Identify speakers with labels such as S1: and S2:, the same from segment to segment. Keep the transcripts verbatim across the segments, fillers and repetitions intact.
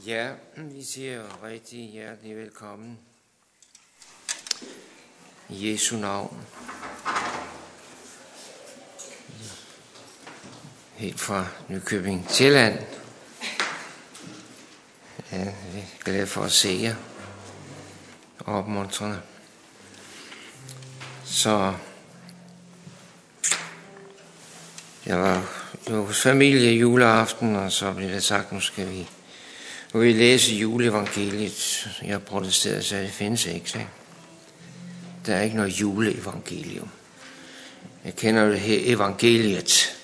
S1: Ja, vi siger rigtig hjertelig velkommen. I Jesu navn. Helt fra Nykøbing Sjælland. Ja, jeg er glad for at se jer. Opmuntrende. Så jeg var jo hos familie juleaften, og så blev det sagt, nu skal vi, nu vil vi læse juleevangeliet. Jeg protesterede, så det findes ikke, så der er ikke noget juleevangelium. Jeg kender det her evangeliet.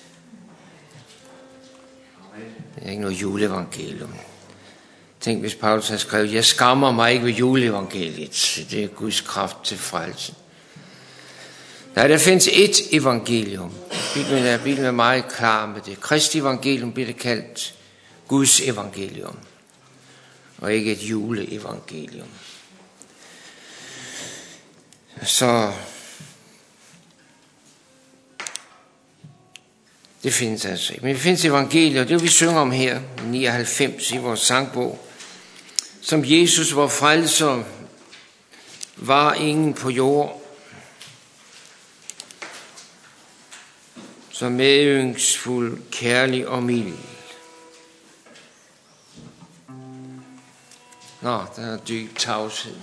S1: Det er ikke noget juleevangelium. Tænk, hvis Paulus har skrevet, jeg skammer mig ikke ved juleevangeliet. Det er Guds kraft til frelse. Nej, der findes ét evangelium. Bibelen er, Bibelen er meget klar med det. Kristi evangelium bliver det kaldt Guds evangelium. Og ikke et juleevangelium. Så det findes altså ikke. Men det findes evangelier, det vi synger om her, nioghalvfems i vores sangbog. Som Jesus, vor frelser, var ingen på jord, så medyndsfuld, kærlig og mild. Nå, der er dyb tavshed.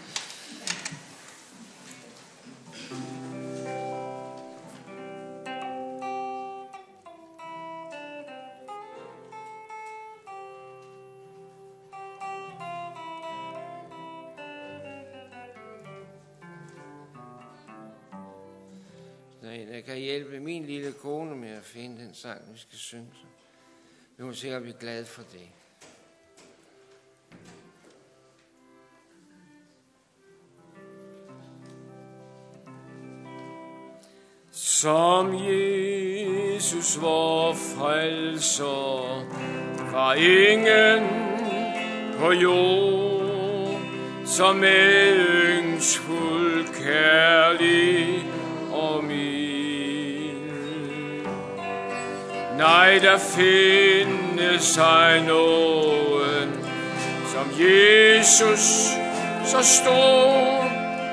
S1: Der kan hjælpe min lille kone med at finde den sang, vi skal synge. Vi må sikkert blive glade for det.
S2: Som Jesus vor frelser var ingen på jord, som medyndsfuld, kærlig og mild. Nej, der findes ej nogen som Jesus, så stor,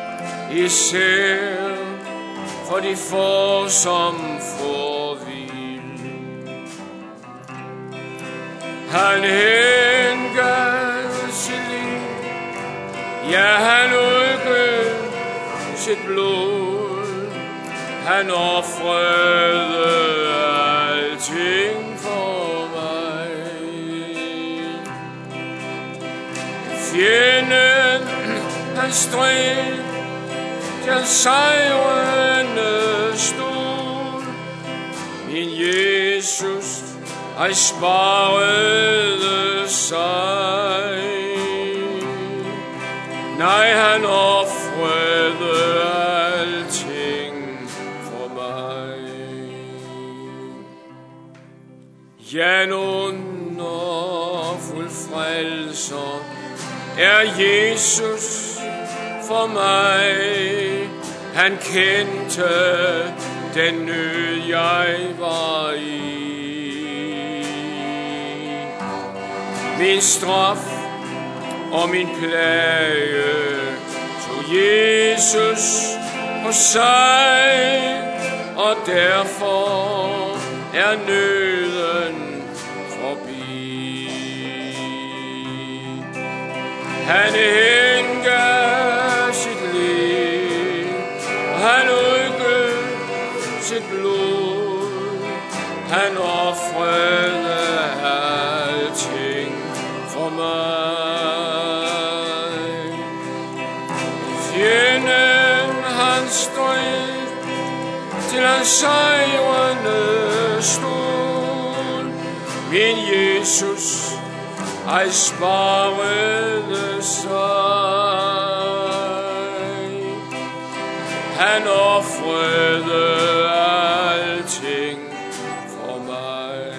S2: især for de få, som får vild. Han hengav sit liv, ja, han udgød sit blod. Han ofrede alting for mig. Fjenden, han stræb til sejrende stod. Min Jesus, ej sparede sig. Nej, han ofrede alting for mig. Ja, en underfuld frelser er Jesus for mig. Han kendte den nød, jeg var i. Min straf og min plage tog Jesus på sig, og derfor er nøden forbi. Han hengav sit liv, og han udgød sit blod. Han ofrede alting for mig. Fjenden han stræb til han sejrende stod. Min Jesus, ej sparede sig. Han ofrede alting for mig.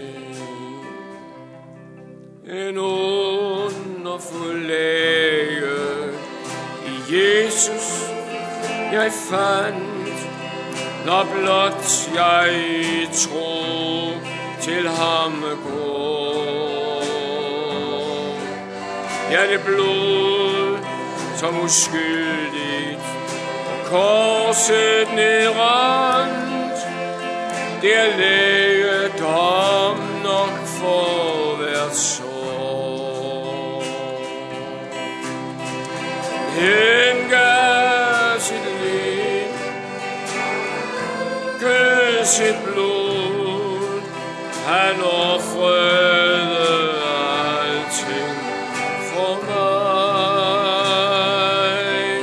S2: En underfuld læge i Jesus jeg fandt, når blot jeg tro til ham går. Ja, det blod, som uskyldigt på korset nedrandt, det er lægedom nok for hvert sår. Hengav sit liv, gød sit blod, han ofrede alting for mig.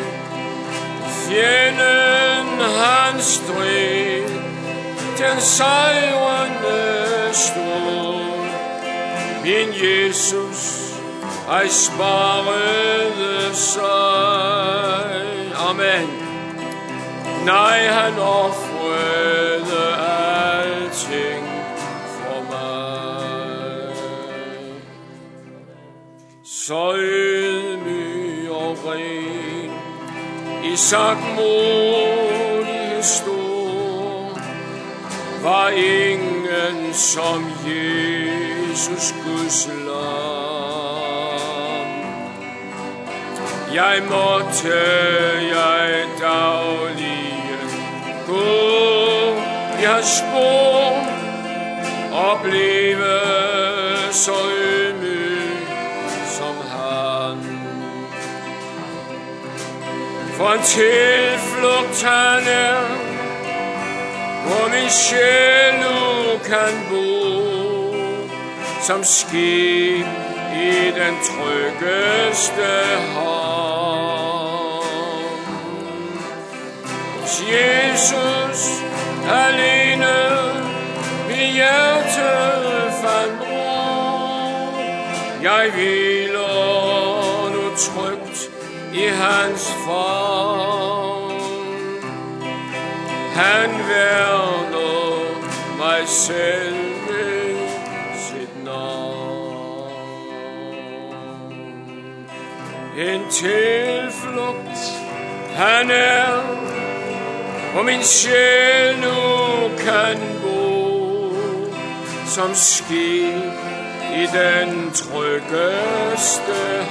S2: Fjenden han strid, den sejrende stod, min Jesus ej sparede sig. Amen. Nej, han ofrede alting for mig. Så ydmyg og ren, i sagtmodighed stor, var ingen som Jesus Guds lam. Jeg måtte, jeg daglige gå i hans spor og blive så ydmyg som han. For en tilflugt han er, hvor min sjæl nu kan bo, som skib i den tryggeste havn. Hos Jesus alene mit hjerte fandt ro. Jeg hviler nu trygt i hans favn. Han værner mig selv med sit navn. En tilflugt han er, hvor min sjæl nu kan bo, som skib i den tryggeste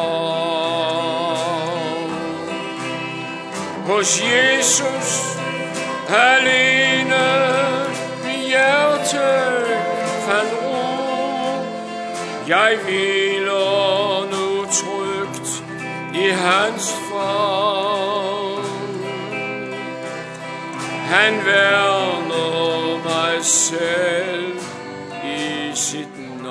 S2: havn. Hos Jesus alene mit hjerte fandt ro. Jeg hviler nu trygt i hans favn. Han værner mig selv i sit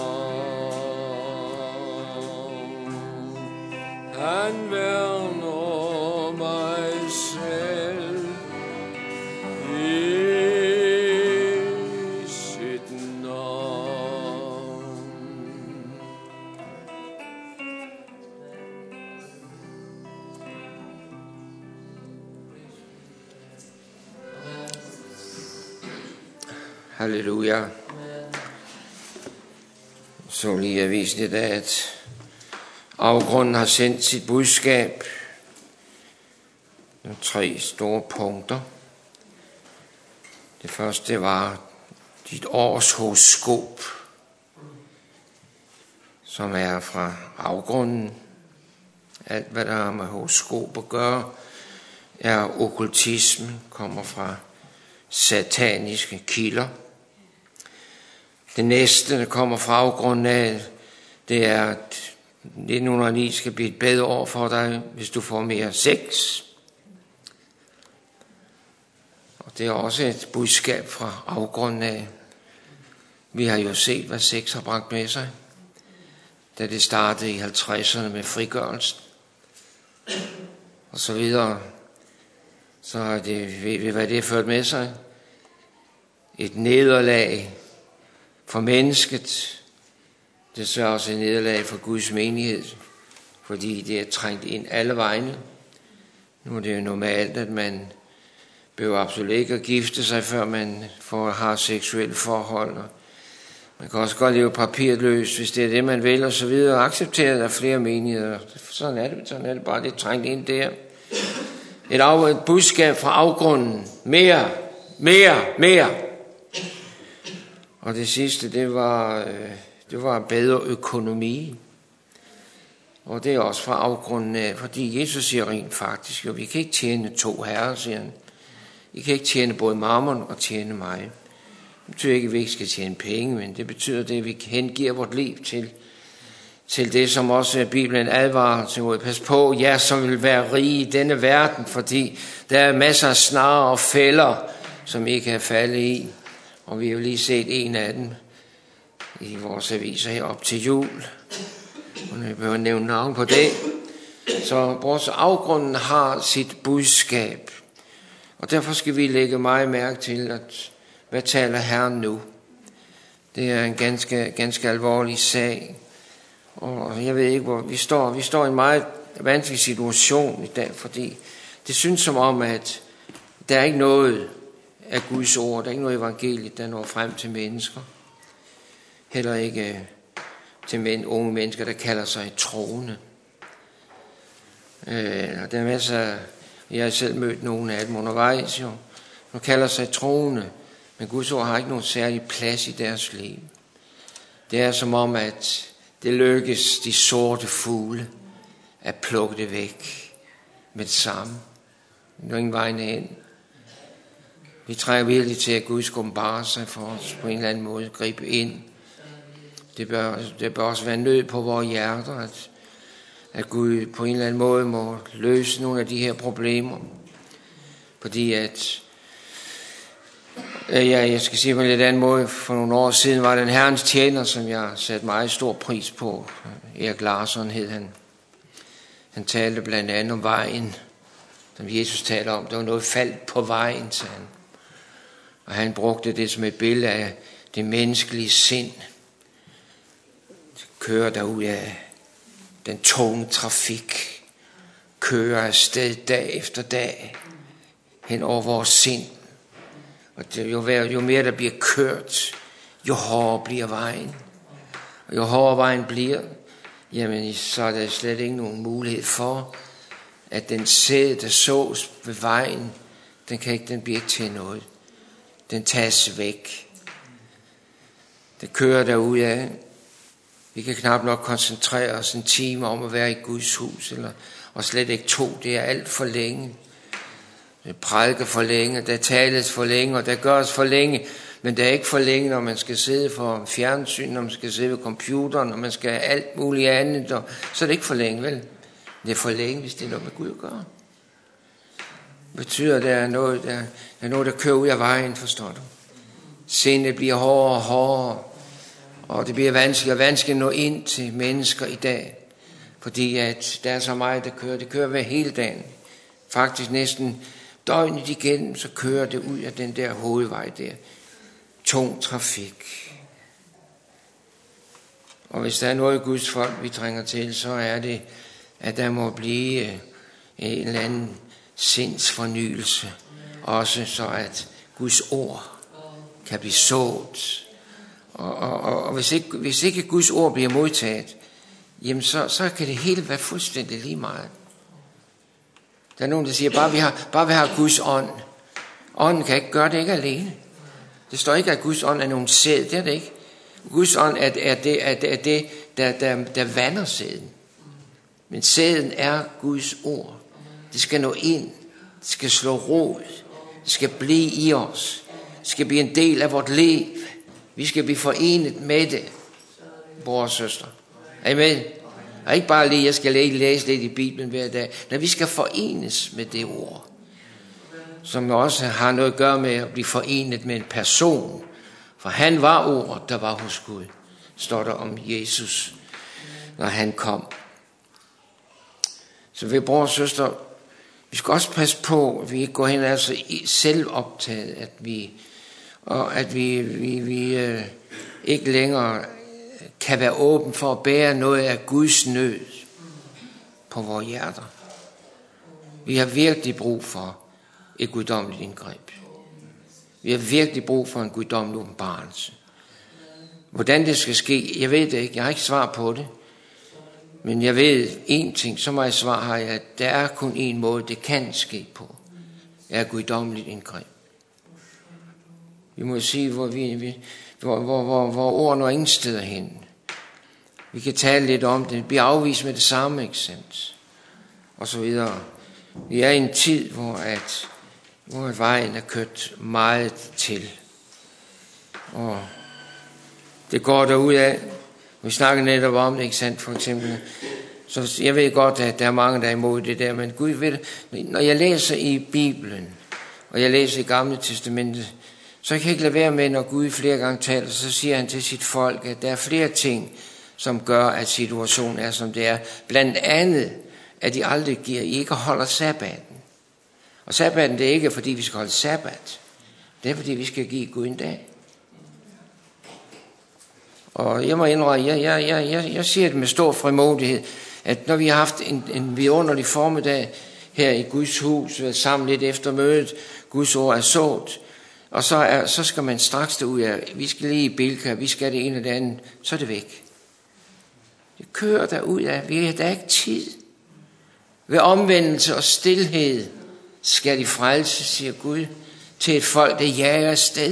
S2: navn. Han værner mig selv i sit navn.
S1: Halleluja. Så lige jeg viste i dag, at afgrunden har sendt sit budskab. Der er tre store punkter. Det første var dit års horoskop, som er fra afgrunden. Alt hvad der har med horoskop at gøre, er okkultisme, kommer fra sataniske kilder. Det næste, der kommer fra afgrunden af, det er, at nitten hundrede og ni skal blive et bedre år for dig, hvis du får mere sex. Og det er også et budskab fra afgrunden af. Vi har jo set, hvad sex har bragt med sig, da det startede i halvtredserne med frigørelsen og så videre. Så har det, ved vi, hvad det har ført med sig? Et nederlag for mennesket. Det er også et nederlag for Guds menighed, fordi det er trængt ind alle vegne. Nu er det jo normalt, at man behøver absolut ikke at gifte sig, før man får har seksuelle forhold. Man kan også godt leve papirløst, hvis det er det, man vil, og så videre. Accepteret af flere menigheder. Sådan er det, sådan er det bare. Det er trængt ind der. Et, af, et budskab fra afgrunden. Mere, mere, mere. Og det sidste, det var, det var bedre økonomi. Og det er også fra afgrunden af, fordi Jesus siger rent faktisk, jo, vi kan ikke tjene to herrer, siger han. I kan ikke tjene både mammon og tjene mig. Det betyder ikke, at vi ikke skal tjene penge, men det betyder det, at vi hengiver vort liv til, til det, som også Bibelen advarer til mod. Pas på, jer som vil være rige i denne verden, fordi der er masser af snarer og fælder, som I kan falde i. Og vi har jo lige set en af dem i vores aviser her op til jul. Og jeg behøver nævne navn på det. Så vores afgrunden har sit budskab. Og derfor skal vi lægge meget mærke til, at hvad taler Herren nu? Det er en ganske, ganske alvorlig sag. Og jeg ved ikke, hvor vi står. Vi står i en meget vanskelig situation i dag, fordi det synes som om, at der er ikke noget af Guds ord, der er ikke noget evangeliet, der når frem til mennesker. Heller ikke til men, unge mennesker, der kalder sig troende. Øh, der er masser, jeg har selv mødt nogle af dem undervejs, jo. De kalder sig troende, men Guds ord har ikke nogen særlig plads i deres liv. Det er som om, at det lykkes de sorte fugle at plukke det væk med det samme. Der er ingen vej hen. Vi trænger virkelig til, at Gud skal åbenbare sig for os på en eller anden måde, gribe ind. Det bør, det bør også være nød på vores hjerter, at, at Gud på en eller anden måde må løse nogle af de her problemer. Fordi at, ja, jeg skal sige på en lidt anden måde, for nogle år siden var den Herrens tjener, som jeg satte meget stor pris på. Erik Larsson hed han. Han talte blandt andet om vejen, som Jesus taler om. Der var noget faldt på vejen, sagde han. Og han brugte det som et billede af det menneskelige sind. Kører derud af den tunge trafik. Kører afsted dag efter dag hen over vores sind. Og det, jo, jo mere der bliver kørt, jo hårdere bliver vejen. Og jo hårdere vejen bliver, jamen så er der slet ikke nogen mulighed for, at den sæd, der sås ved vejen, den, kan ikke, den bliver ikke til noget. Den tages væk. Det kører derudad. Vi kan knap nok koncentrere os en time om at være i Guds hus, eller, og slet ikke to. Det er alt for længe. Det prædiker for længe, der tales for længe, og der gøres for længe. Men det er ikke for længe, når man skal sidde for fjernsyn, når man skal sidde ved computeren, når man skal have alt muligt andet. Og, så er det ikke for længe, vel? Det er for længe, hvis det er noget med Gud at gøre. Det betyder, at der er noget, der, der er noget, der kører ud af vejen, forstår du? Sindet bliver hårdere og hårdere, og det bliver vanskeligt og vanskeligt at nå ind til mennesker i dag. Fordi at der er så meget, der kører. Det kører hver hele dagen. Faktisk næsten døgnet igennem, så kører det ud af den der hovedvej der. Tung trafik. Og hvis der er noget Guds folk, vi trænger til, så er det, at der må blive en eller anden sindsfornyelse. Også så at Guds ord kan blive sået. Og, og, og, og hvis, ikke, hvis ikke Guds ord bliver modtaget, jamen så, så kan det hele være fuldstændig lige meget. Der er nogen, der siger, bare vi har, bare vi har Guds ånd. Ånden kan ikke gøre det ikke alene. Det står ikke, at Guds ånd er nogen sæd. Det er det ikke. Guds ånd er, er det, er det, er det der, der, der vander sæden. Men sæden er Guds ord. Det skal nå ind. Det skal slå rod. Det skal blive i os. Det skal blive en del af vort liv. Vi skal blive forenet med det, bror og søster. Amen. Og ikke bare lige, jeg skal læse lidt i Bibelen hver dag. Nej, vi skal forenes med det ord. Som også har noget at gøre med at blive forenet med en person. For han var ordet, der var hos Gud. Står der om Jesus, når han kom. Så vi bror og søster, vi skal også passe på, at vi ikke går hen og er så selv optaget, at vi, og at vi, vi, vi øh, ikke længere kan være åben for at bære noget af Guds nød på vores hjerter. Vi har virkelig brug for et guddommeligt indgreb. Vi har virkelig brug for en guddommelig åbenbarelse. Hvordan det skal ske, jeg ved det ikke. Jeg har ikke svar på det. Men jeg ved én ting, så meget svar har jeg, at der er kun én måde, det kan ske på. Det er guddommeligt indgreb. Vi må sige, hvor, vi, vi, hvor, hvor, hvor, hvor ord når ingen steder hen. Vi kan tale lidt om det. Vi bliver afvist med det samme, ikke sandt? Og så videre. Vi er i en tid, hvor, at, hvor at vejen er kørt meget til. Og det går derudad. Vi snakker netop om det, ikke sandt, for eksempel. Så jeg ved godt, at der er mange, der er imod det der, men Gud ved det. Når jeg læser i Bibelen, og jeg læser i Gamle Testamentet, så kan jeg ikke lade være med, når Gud flere gange taler, så siger han til sit folk, at der er flere ting, som gør, at situationen er, som det er. Blandt andet, at de aldrig giver, I ikke holder sabbaten. Og sabbaten, det er ikke, fordi vi skal holde sabbat. Det er, fordi vi skal give Gud en dag. Og jeg må indrømme, jeg, jeg, jeg, jeg, jeg siger det med stor frimodighed, at når vi har haft en, en vidunderlig formiddag her i Guds hus, været sammen lidt efter mødet, Guds ord er sået, og så, er, så skal man straks derud af, vi skal lige i Bilka, vi skal det ene og det andet, så er det væk. Det kører derud af, vi har da ikke tid. Ved omvendelse og stilhed skal de frelse, siger Gud, til et folk, der jager afsted.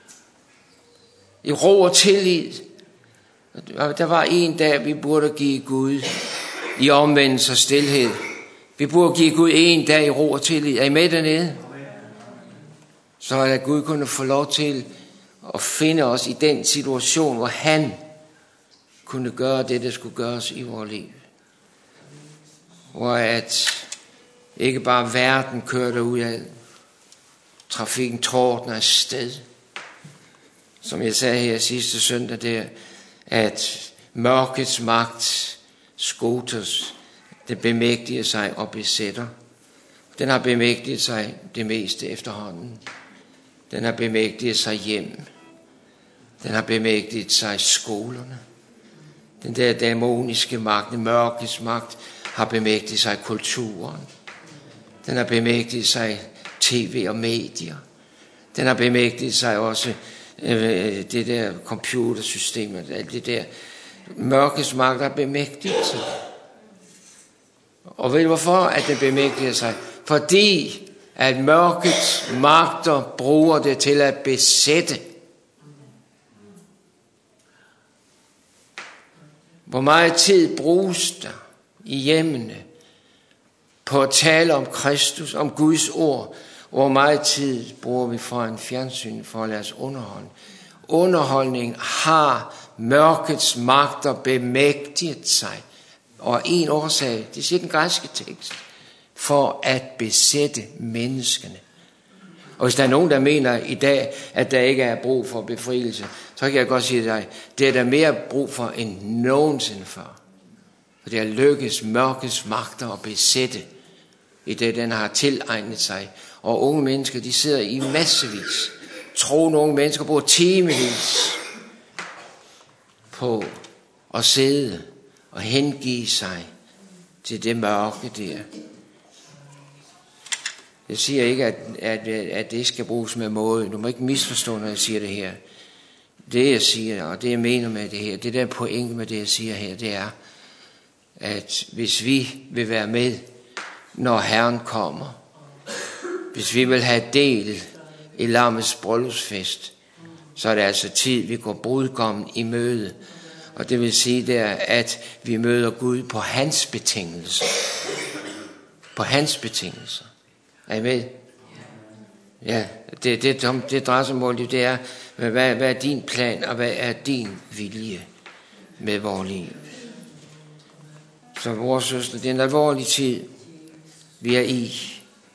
S1: I ro og tillid. Der var en dag, vi burde give Gud i omvendelse og stilhed. Vi burde give Gud en dag i ro og tillid. Er I med dernede? Så at Gud kunne få lov til at finde os i den situation, hvor han kunne gøre det, der skulle gøres i vores liv. Hvor at ikke bare verden kører derud af, trafikken tordner afsted. Som jeg sagde her sidste søndag, der, at mørkets magt, Skotos, det bemægtiger sig og besætter. Den har bemægtiget sig det meste efterhånden. Den har bemægtiget sig hjem. Den har bemægtiget sig skolerne. Den der dæmoniske magt, den mørkets magt, har bemægtiget sig kulturen. Den har bemægtiget sig tv og medier. Den har bemægtiget sig også øh, det der computersystem, alt det der. Mørkets magt har bemægtiget sig. Og ved du hvorfor, at den bemægtiger sig? Fordi at mørkets magter bruger det til at besætte. Hvor meget tid bruges der i hjemmene på at tale om Kristus, om Guds ord? Hvor meget tid bruger vi for en fjernsyn for at lade os underholde? Underholdning har mørkets magter bemægtiget sig. Og en årsag, det siger den græske tekst, for at besætte menneskene. Og hvis der er nogen, der mener i dag, at der ikke er brug for befrielse, så kan jeg godt sige dig, det er der mere brug for end nogensinde før. For det er lykkes mørkets magter at besætte, i det den har tilegnet sig. Og unge mennesker, de sidder i massevis. Troende unge mennesker bruger timevis på at sidde og hengive sig til det mørke der. Jeg siger ikke, at, at, at det skal bruges med måde. Du må ikke misforstå, når jeg siger det her. Det jeg siger, og det jeg mener med det her, det der pointe med det jeg siger her, det er, at hvis vi vil være med, når Herren kommer, hvis vi vil have del i lammets bryllupsfest, så er det altså tid, vi går brudgommen i møde. Og det vil sige der, at vi møder Gud på hans betingelser. På hans betingelser. Er I med? Ja, det, det, det drejer sig om, det er, hvad, hvad er din plan, og hvad er din vilje med vores liv? Så vores søster, det er en alvorlig tid, vi er i.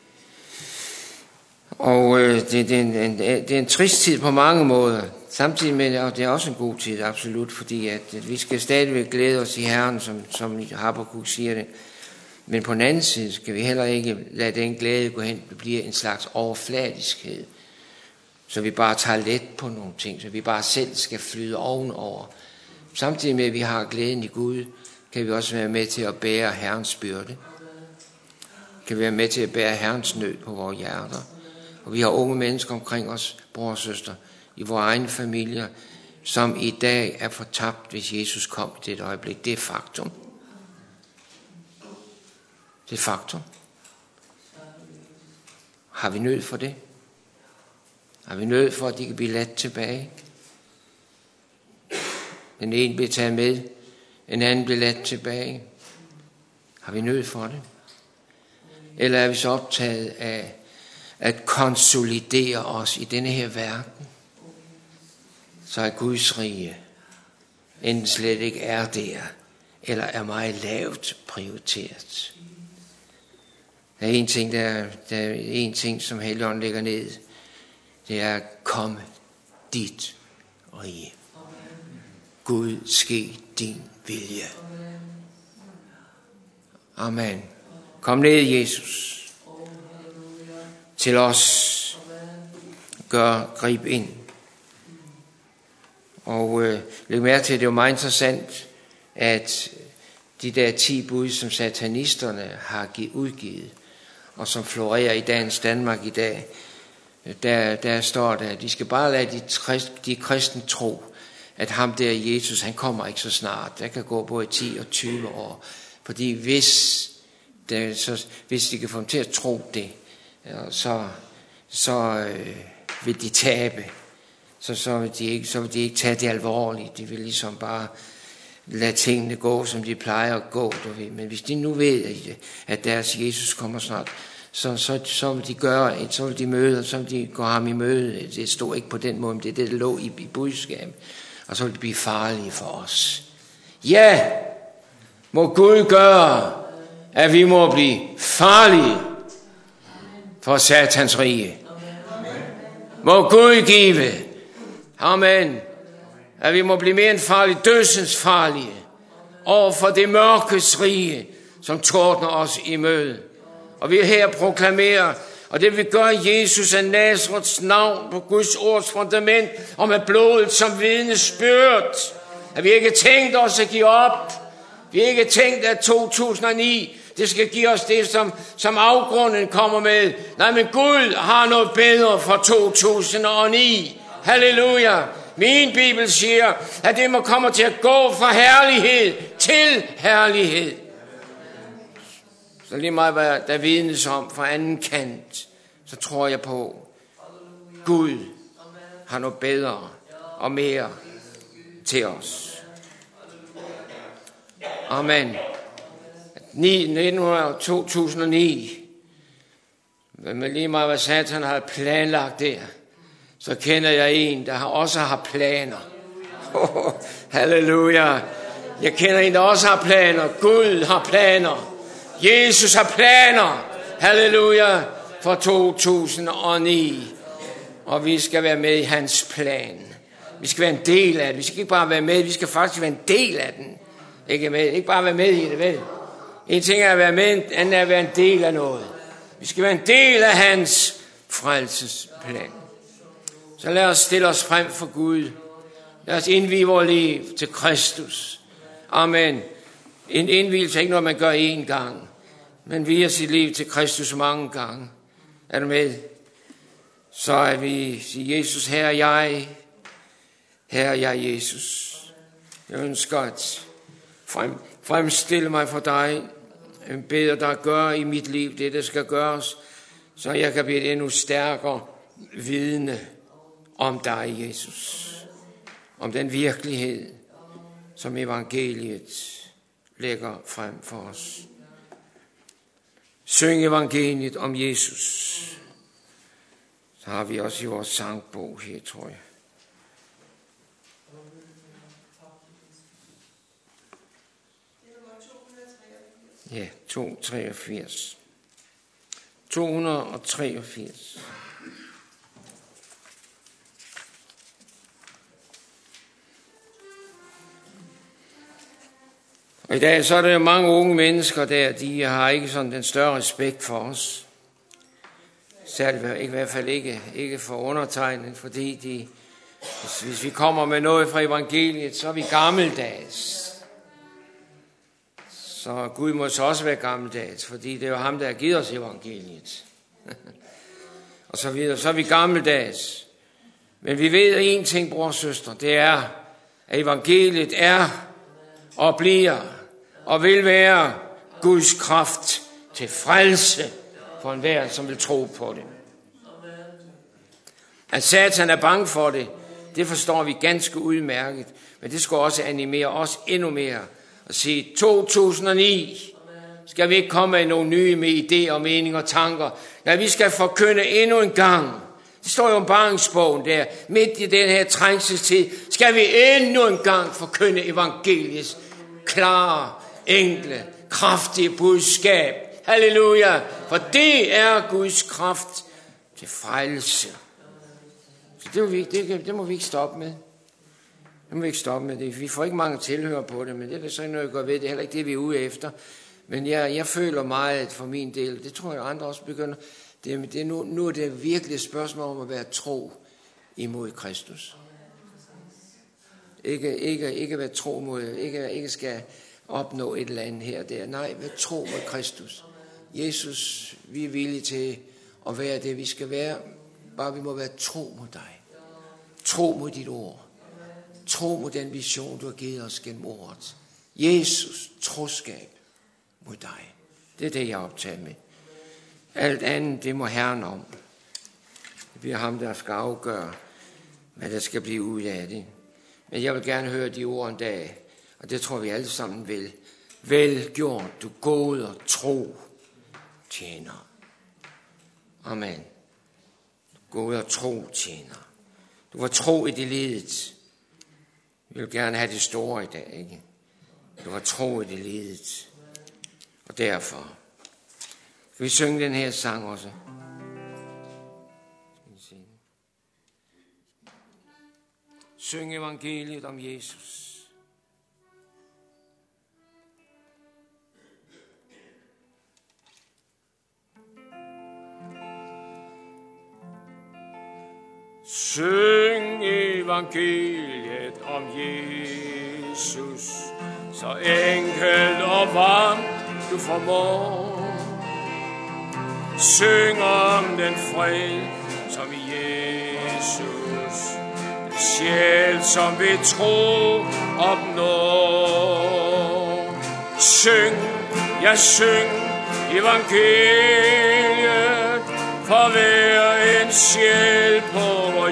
S1: Og øh, det, det, er en, en, det er en trist tid på mange måder. Samtidig med, og det er også en god tid, absolut, fordi at, at vi skal stadigvæk glæde os i Herren, som, som Habakuk siger det. Men på den anden side skal vi heller ikke lade den glæde gå hen, det bliver en slags overfladiskhed. Så vi bare tager let på nogle ting, så vi bare selv skal flyde ovenover. Samtidig med, at vi har glæden i Gud, kan vi også være med til at bære Herrens byrde. Kan vi være med til at bære Herrens nød på vores hjerter. Og vi har unge mennesker omkring os, bror og søster, i vores egne familier, som i dag er fortabt, hvis Jesus kom i det øjeblik. Det er faktum. Det er faktum. Har vi nød for det? Har vi nød for, at de kan blive ladt tilbage? Den ene bliver taget med en anden bliver ladt tilbage. Har vi nød for det? Eller er vi så optaget af at konsolidere os i denne her verden, så er Guds rige enten slet ikke er der, eller er meget lavt prioriteret. Der er en ting, der, der er en ting, som Helligånden lægger ned. Det er at komme dit rige. Gud, ske din vilje. Amen. Kom ned, Jesus, til os. Gør, grib ind. Og øh, læg mærke til, at det er jo meget interessant, at de der ti bud, som satanisterne har udgivet, og som florerer i dagens Danmark i dag, der, der står der, at de skal bare lade de, krist, de kristne tro, at ham der Jesus, han kommer ikke så snart. Der kan gå både ti og tyve år. Fordi hvis, det, så, hvis de kan få dem til at tro det, så, så øh, vil de tabe. Så, så, vil de ikke, så vil de ikke tage det alvorligt. De vil ligesom bare lade tingene gå, som de plejer at gå. Du ved. Men hvis de nu ved, at deres Jesus kommer snart, så, så, så vil de gøre, så vil de møde, så vil de gå ham i møde. Det stod ikke på den måde, men det er det, der lå i, i budskabet. Og så vil det blive farlige for os. Ja, må Gud gøre, at vi må blive farlige for satans rige. Må Gud give, amen, at vi må blive mere end farlige, dødsens farlige, over for det mørkes rige, som tordner os i møde. Og vi er her proklamerer, og det vil gøre Jesus af Nazarets navn på Guds ords fundament, og med blodet som vidnesbyrd, at vi ikke tænkt os at give op. Vi har ikke tænkt, at to tusind og ni, det skal give os det, som, som afgrunden kommer med. Nej, men Gud har noget bedre for to tusind og ni. Halleluja. Min Bibel siger, at det må komme til at gå fra herlighed til herlighed. Så lige meget, hvad der vidnes om fra anden kant, så tror jeg på, Gud har noget bedre og mere til os. Amen. nitten hundrede to tusind og ni, men lige meget hvad Satan har planlagt der, så kender jeg en, der også har planer. Oh, halleluja. Jeg kender en, der også har planer. Gud har planer. Jesus har planer. Halleluja. For to tusind og ni. Og vi skal være med i hans plan. Vi skal være en del af det. Vi skal ikke bare være med, vi skal faktisk være en del af den. Ikke, med, ikke bare være med i det, vel? En ting er at være med, anden er at være en del af noget. Vi skal være en del af hans frelsesplan. Så lad os stille os frem for Gud. Lad os indvie vores liv til Kristus. Amen. En indvielse er ikke noget, man gør én gang. Men viger sit liv til Kristus mange gange. Er du med? Så er vi siger, Jesus, her er jeg. Her er jeg, Jesus. Jeg ønsker at frem, fremstille mig for dig. Jeg beder dig at gøre i mit liv det, der skal gøres, så jeg kan blive et endnu stærkere vidne om dig, Jesus. Om den virkelighed, som evangeliet lægger frem for os. Syng evangeliet om Jesus. Så har vi også i vores sangbog her, tror jeg. Ja, to hundrede og treogfirs. to hundrede og treogfirs. Og i dag så er der jo mange unge mennesker der, de har ikke sådan den større respekt for os. Særligt i hvert fald ikke, ikke for undertegnet, fordi de, hvis, hvis vi kommer med noget fra evangeliet, så er vi gammeldags. Så Gud må så også være gammeldags, fordi det er jo ham, der har givet os evangeliet. Og så videre, så er vi gammeldags. Men vi ved en ting, bror og søster, det er, at evangeliet er og bliver og vil være Guds kraft til frelse for enhver, som vil tro på det. At Satan er bange for det, det forstår vi ganske udmærket, men det skal også animere os endnu mere og sige, to tusind og ni skal vi ikke komme med nogle nye med idéer og meninger og tanker. Ja, vi skal forkynde endnu en gang. Det står jo om Åbenbaringsbogen der. Midt i den her trængselstid skal vi endnu en gang forkynde evangeliets klare, enkle, kraftige budskab. Halleluja. For det er Guds kraft til frelse. Så det må vi, det, det må vi ikke stoppe med. Det må vi ikke stoppe med det. Vi får ikke mange tilhører på det, men det er så noget, jeg går ved. Det er heller ikke det, vi er ude efter. Men jeg, jeg føler meget for min del, det tror jeg andre også begynder, det, det er nu, nu er det virkelig et spørgsmål om at være tro imod Kristus. Ikke, ikke, ikke være tro mod, ikke, ikke skal opnå et eller andet her og der. Nej, være tro mod Kristus. Jesus, vi er villige til at være det, vi skal være. Bare vi må være tro mod dig. Tro mod dit ord. Tro mod den vision, du har givet os gennem ordet. Jesus, troskab mod dig. Det er det, jeg er optaget med. Alt andet, det må Herren om. Det bliver ham, der skal afgøre, hvad der skal blive ud af det. Men jeg vil gerne høre de ord en dag, og det tror vi alle sammen vil. Velgjort, du god og tro tjener. Amen. God og tro tjener. Du var tro i det livet. Vi vil gerne have det store i dag, ikke? Du var tro i det livet. Og derfor skal vi synge den her sang også. Syng evangeliet om Jesus. Syng evangeliet om Jesus, så enkelt og varmt du formår. Syng om den fred, som i Jesus, den sjæl, som ved tro opnår. Syng, ja syng evangeliet, for hver en sjæl på vor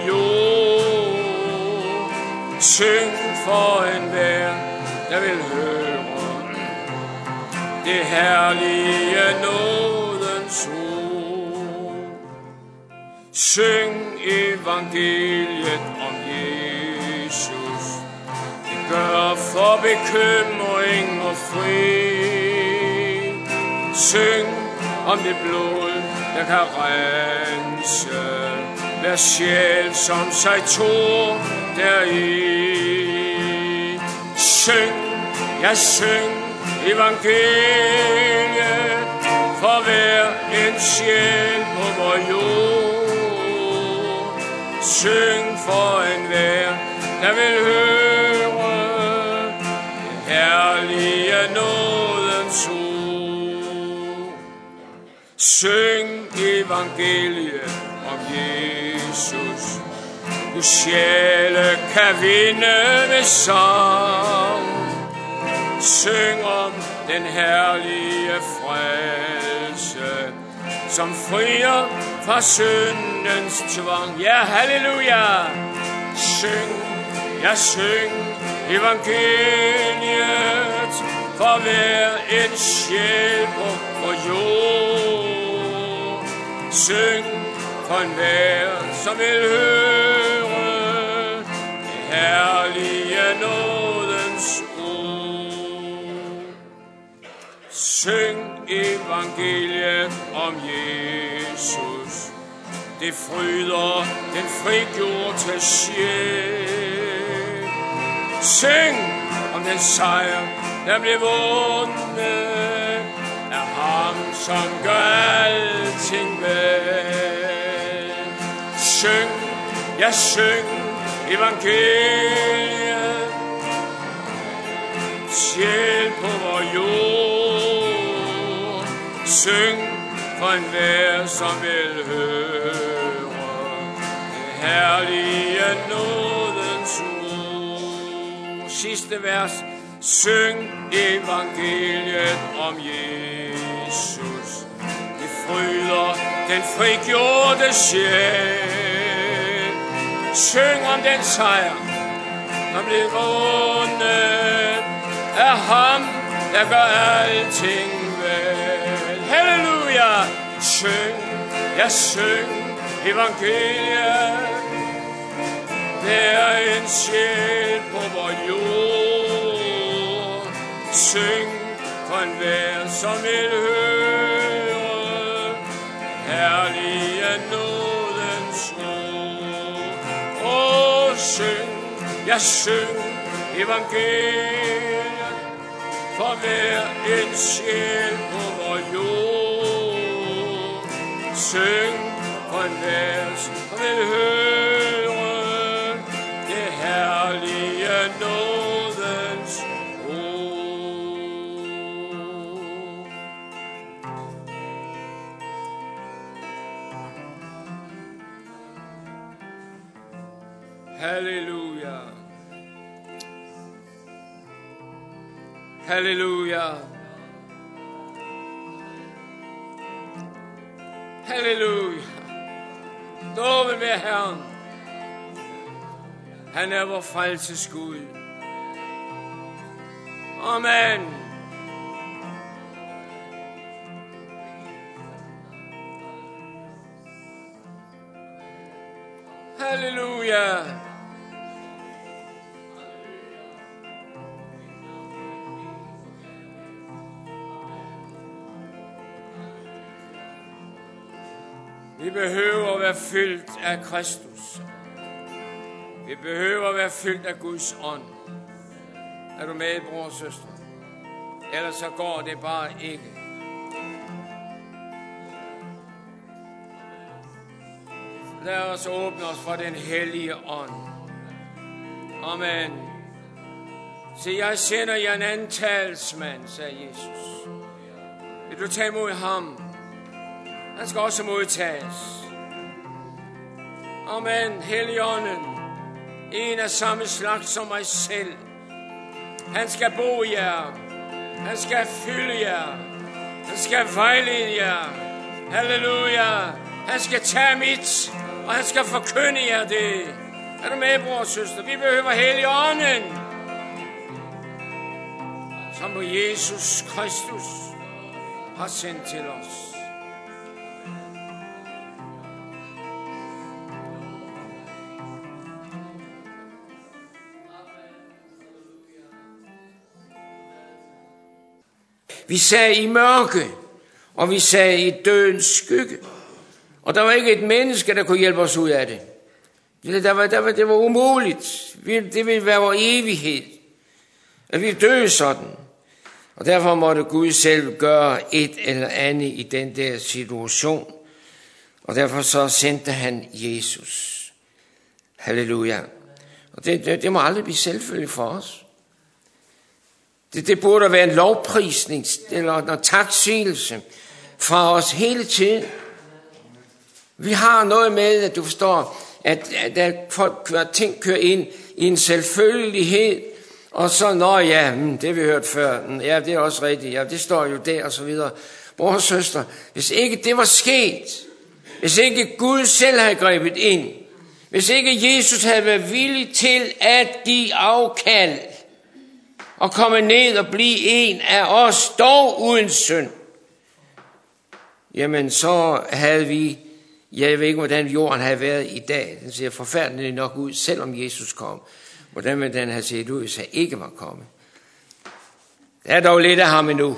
S1: jord. Syng for enhver, der vil høre det herlige nådens ord. Syng evangeliet om Jesus, det gør for bekymring og fred. Syng om det blod, der kan rense hver sjæl, som sig tog deri. Syng, ja syng evangeliet, for hver en sjæl på vor jord. Syng for enhver, der vil høre det herlige nådens ord. Syng evangeliet om Jesus, du sjæle kan vinde med sang. Syng om den herlige frelse, som frier fra syndens tvang. Ja, halleluja! Syng, ja syng evangeliet, for hver en sjæl på vor jord. Syng for enhver, som vil høre det herlige nådens ord. Syng evangeliet om Jesus, det fryder den frigjorte sjæl. Syng om den sejr, der blev vundet af ham, som gør alting vel. Syng, ja syng evangeliet, sjæl på vor jord. Syng for enhver, som vil høre det herlige nådens ord. Sidste vers. Syng evangeliet om Jesus, det fryder den frigjorte sjæl. Syng om den sejr, der blev vundet
S2: er ham, der gør alting vel. Halleluja! Syng, ja syng evangeliet. Vær en sjæl på vor jord. Syng for enhver, som vil høre. Herlig er nådens ord. Åh, syng, ja syng evangeliet. For hver en sjæl på vor jord. Syng for enhver, som vil høre. Det herlige nådens ord. Halleluja. Halleluja. Halleluja. Lovet være Herren. Han er vor frelses Gud. Amen. Halleluja. Vi behøver at være fyldt af Kristus. Vi behøver at være fyldt af Guds ånd. Er du med, bror og søster? Ellers så går det bare ikke. Lad os åbne os for den hellige ånd. Amen. Så jeg sender jer en anden talsmand, sagde Jesus. Vil du tage imod ham? Han skal også modtages. Amen. Helligånden. En af samme slags som mig selv. Han skal bo i jer. Han skal fylde jer. Han skal vejlede jer. Halleluja. Han skal tage mit, og han skal forkynde jer det. Er du med, bror og søster? Vi behøver Helligånden, som Jesus Kristus har sendt til os.
S1: Vi sad i mørke, og vi sad i dødens skygge. Og der var ikke et menneske, der kunne hjælpe os ud af det. Det, der var, der var, det var umuligt. Det ville være vores evighed. At vi døde sådan. Og derfor måtte Gud selv gøre et eller andet i den der situation. Og derfor så sendte han Jesus. Halleluja. Og det, det, det må aldrig blive selvfølgelig for os. Det, det burde være en lovprisning eller en taksigelse fra os hele tiden. Vi har noget med, at du forstår, at, at, at folk kører, ting kører ind i en selvfølgelighed, og så, nå ja, det har vi hørt før, ja, det er også rigtigt, ja, det står jo der, og så videre. Bror og søster, hvis ikke det var sket, hvis ikke Gud selv havde grebet ind, hvis ikke Jesus havde været villig til at give afkald, og komme ned og blive en af os, dog uden synd, jamen så havde vi, jeg ved ikke, hvordan jorden havde været i dag. Den ser forfærdeligt nok ud, selvom Jesus kom. Hvordan ville den have set ud, hvis han ikke var kommet? Der er dog lidt af ham endnu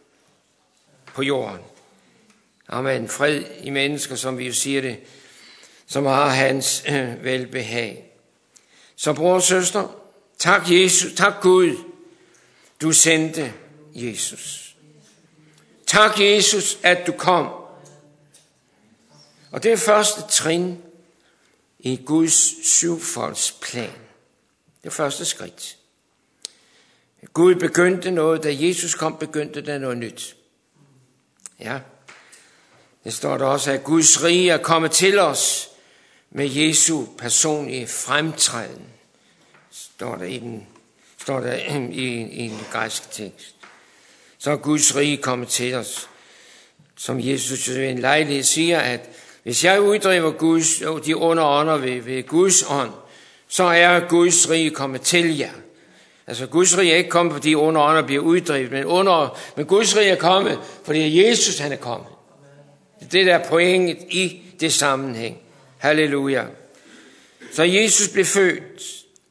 S1: på jorden. Amen. Fred i mennesker, som vi jo siger det, som har hans øh, velbehag. Så bror og søster, tak Jesus, tak Gud, du sendte Jesus. Tak Jesus, at du kom. Og det er første trin i Guds syvfoldsplan. Det er første skridt. Gud begyndte noget, da Jesus kom, begyndte der noget nyt. Ja, det står der også, at Guds rige er kommet til os med Jesu personlige fremtræden. Står der i den, står der i, i den græske tekst. Så er Guds rige kommet til os. Som Jesus i en lejlighed siger, at hvis jeg uddriver Guds, de onde ånder ved, ved Guds ånd, så er Guds rige kommet til jer. Altså Guds rige er ikke kommet, fordi underånder bliver uddrevet, men, under, men Guds rige er kommet, fordi Jesus han er kommet. Det er det, der er pointet i det sammenhæng. Halleluja. Så Jesus blev født.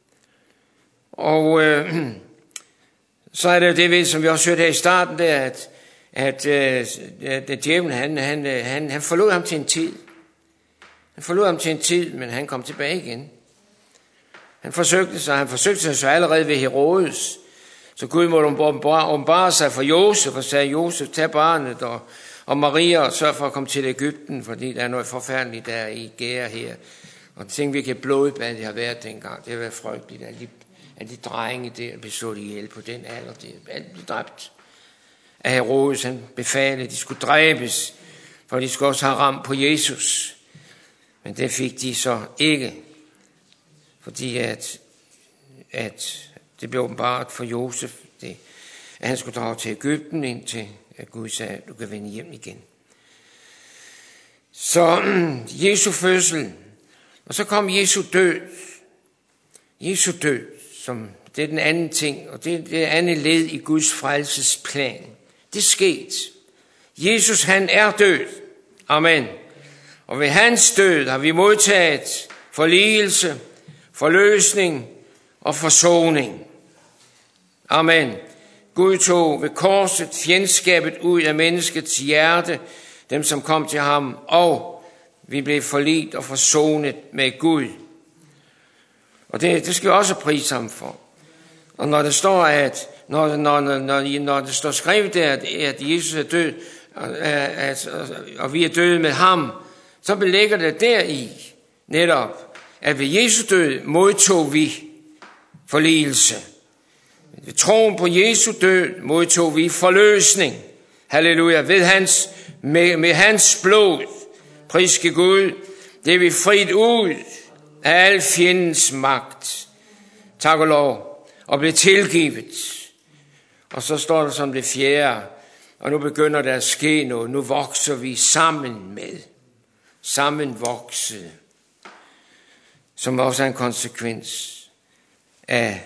S1: Og øh, så er det det, som vi også hørte her i starten, der, at, at, at, at djævlen, han, han, han, han forlod ham til en tid. Han forlod ham til en tid, men han kom tilbage igen. Han forsøgte sig, han forsøgte sig så allerede ved Herodes. Så Gud måtte åbenbare sig for Josef og sagde, Josef, tag barnet og, og Maria og sørg for at komme til Egypten, fordi der er noget forfærdeligt der i gære her. Og tænk, hvilket blodbad det har været dengang. Det har været frygteligt, at de, at de drenge der blev slået ihjel på den alder. Det, alt blev dræbt. Af Herodes, han befalede, at de skulle dræbes, for de skulle også have ramt på Jesus. Men det fik de så ikke, fordi at, at det blev åbenbart for Josef, det, at han skulle drage til Egypten, indtil at Gud sagde, at du kan vende hjem igen. Så Jesu fødsel, og så kom Jesu død. Jesu død, som det er den anden ting, og det er det andet led i Guds frelsesplan. Det skete. Jesus, han er død. Amen. Og ved hans død har vi modtaget forligelse, forløsning og forsoning. Amen. Gud tog ved korset fjendskabet ud af menneskets hjerte, dem som kom til ham, og vi blev forligt og forsonet med Gud. Og det, det skal vi også prise ham for. Og når det står, at når, når, når, når det står skrevet der, at Jesus er død, at, og vi er døde med ham, så belægger det deri netop, at ved Jesu død modtog vi forligelse. Ved troen på Jesu død modtog vi forløsning. Halleluja. Ved hans, med, med hans blod, priske Gud, det er vi frit ud af al fjendens magt. Tak og lov. Og blev tilgivet. Og så står der som det fjerde, og nu begynder der at ske noget. Nu vokser vi sammen med. Sammen vokset. Som også er en konsekvens af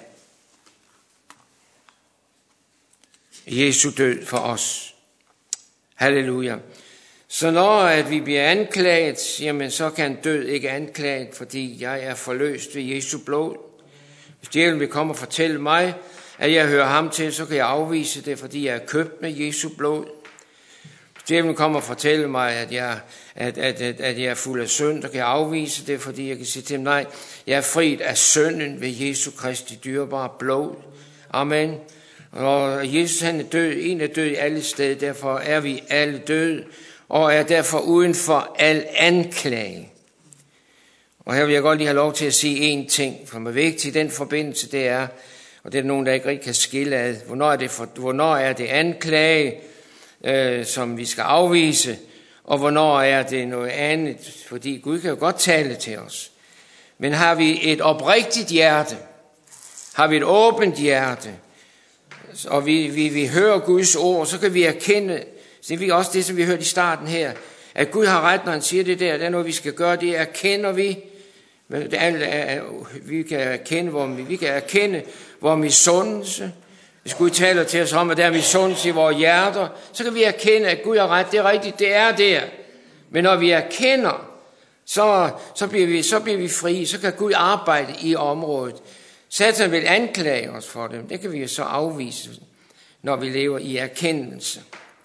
S1: Jesu død for os. Halleluja. Så når at vi bliver anklaget, jamen så kan død ikke anklaget, fordi jeg er forløst ved Jesu blod. Hvis djævlen vil komme og fortælle mig, at jeg hører ham til, så kan jeg afvise det, fordi jeg er købt med Jesu blod. Hvis djævlen kommer og fortælle mig, at jeg, at, at, at, at jeg er fuld af synd, så kan jeg afvise det, fordi jeg kan sige til ham, nej, jeg er frit af synden ved Jesu Kristi dyrebare blod. Amen. Og Jesus han er død, en er død i alle steder, derfor er vi alle døde, og er derfor uden for al anklage. Og her vil jeg godt lige have lov til at sige én ting, for mig vigtigt i den forbindelse, det er, og det er nogen, der ikke rigtig kan skille ad, hvornår er det, for, hvornår er det anklage, øh, som vi skal afvise, og hvornår er det noget andet, fordi Gud kan jo godt tale til os. Men har vi et oprigtigt hjerte, har vi et åbent hjerte, og vi, vi, vi hører Guds ord, så kan vi erkende, så det er også det, som vi hørte i starten her, at Gud har ret, når han siger det der, det er noget, vi skal gøre, det erkender vi. Men det er, vi kan erkende, hvor vi, vi kan erkende vores misundelse. Hvis Gud taler til os om, at der er misundelse i vores hjerter, så kan vi erkende, at Gud har ret, det er rigtigt, det er der. Men når vi erkender, så, så, bliver vi, så bliver vi frie, så kan Gud arbejde i området. Satan vil anklage os for det, det kan vi jo så afvise, når vi lever i erkendelse.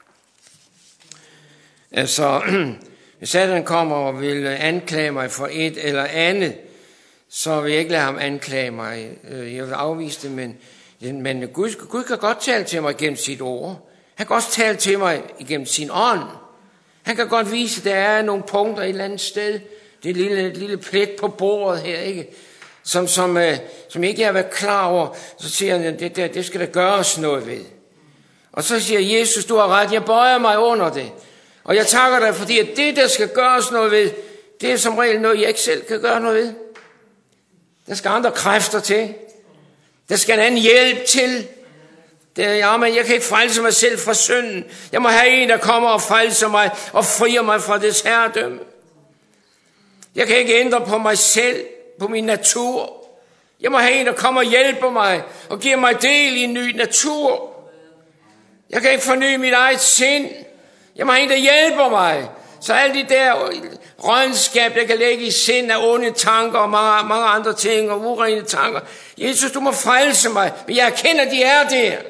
S1: Altså, hvis Satan kommer og vil anklage mig for et eller andet, så vil jeg ikke lade ham anklage mig. Jeg vil afvise det, men, men Gud, Gud kan godt tale til mig gennem sit ord. Han kan også tale til mig igennem sin ånd. Han kan godt vise, at der er nogle punkter et eller andet sted. Det er et lille, et lille plet på bordet her, ikke? Som, som, som ikke jeg har været klar over. Så siger han, det, det, det skal der gøres noget ved. Og så siger Jesus, du har ret, jeg bøjer mig under det. Og jeg takker dig, fordi at det, der skal gøres noget ved, det er som regel noget, jeg ikke selv kan gøre noget ved. Der skal andre kræfter til. Der skal en anden hjælp til. Det er, ja, men jeg kan ikke frelse mig selv fra synden. Jeg må have en, der kommer og frelser mig og frier mig fra dets herredømme. Jeg kan ikke ændre på mig selv, på min natur.
S2: Jeg må have en, der kommer og hjælper mig og giver mig del i en ny natur. Jeg kan ikke forny mit eget sind. Jeg må have en, der hjælper mig. Så alle de der rådenskab, der kan ligge i sind af onde tanker og mange, mange andre ting og urene tanker. Jesus, du må frelse mig, men jeg erkender, de er der.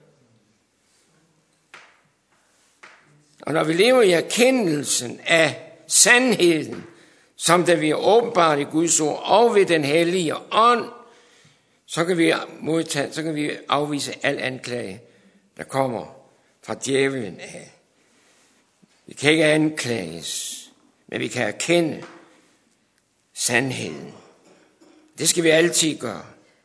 S2: Og når vi lever i erkendelsen af sandheden, som der vi er åbenbart i Guds ord og ved den hellige ånd, så kan vi modtage, så kan vi afvise al anklage, der kommer fra djævelen af. Vi kan ikke anklages, men vi kan erkende sandheden. Det skal vi altid gøre.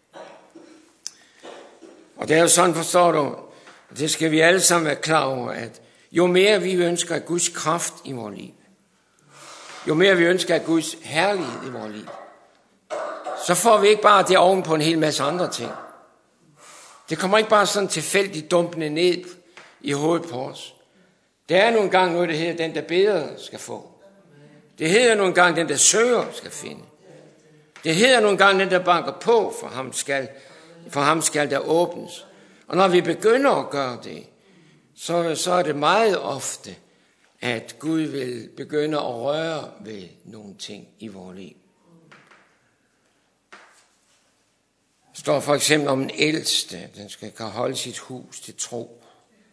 S2: Og det er jo sådan, forstår du, og det skal vi alle sammen være klar over, at jo mere vi ønsker af Guds kraft i vores liv, jo mere vi ønsker af Guds herlighed i vores liv, så får vi ikke bare det oven på en hel masse andre ting. Det kommer ikke bare sådan tilfældigt dumpende ned i hovedet på os. Det er nogle gange noget, der hedder, den der beder skal få. Det hedder nogle gange, den der søger skal finde. Det hedder nogle gange, den der banker på, for ham skal, for ham skal der åbnes. Og når vi begynder at gøre det, så, så er det meget ofte, at Gud vil begynde at røre ved nogle ting i vores liv. Der står for eksempel om en ældste, den skal kan holde sit hus til tro.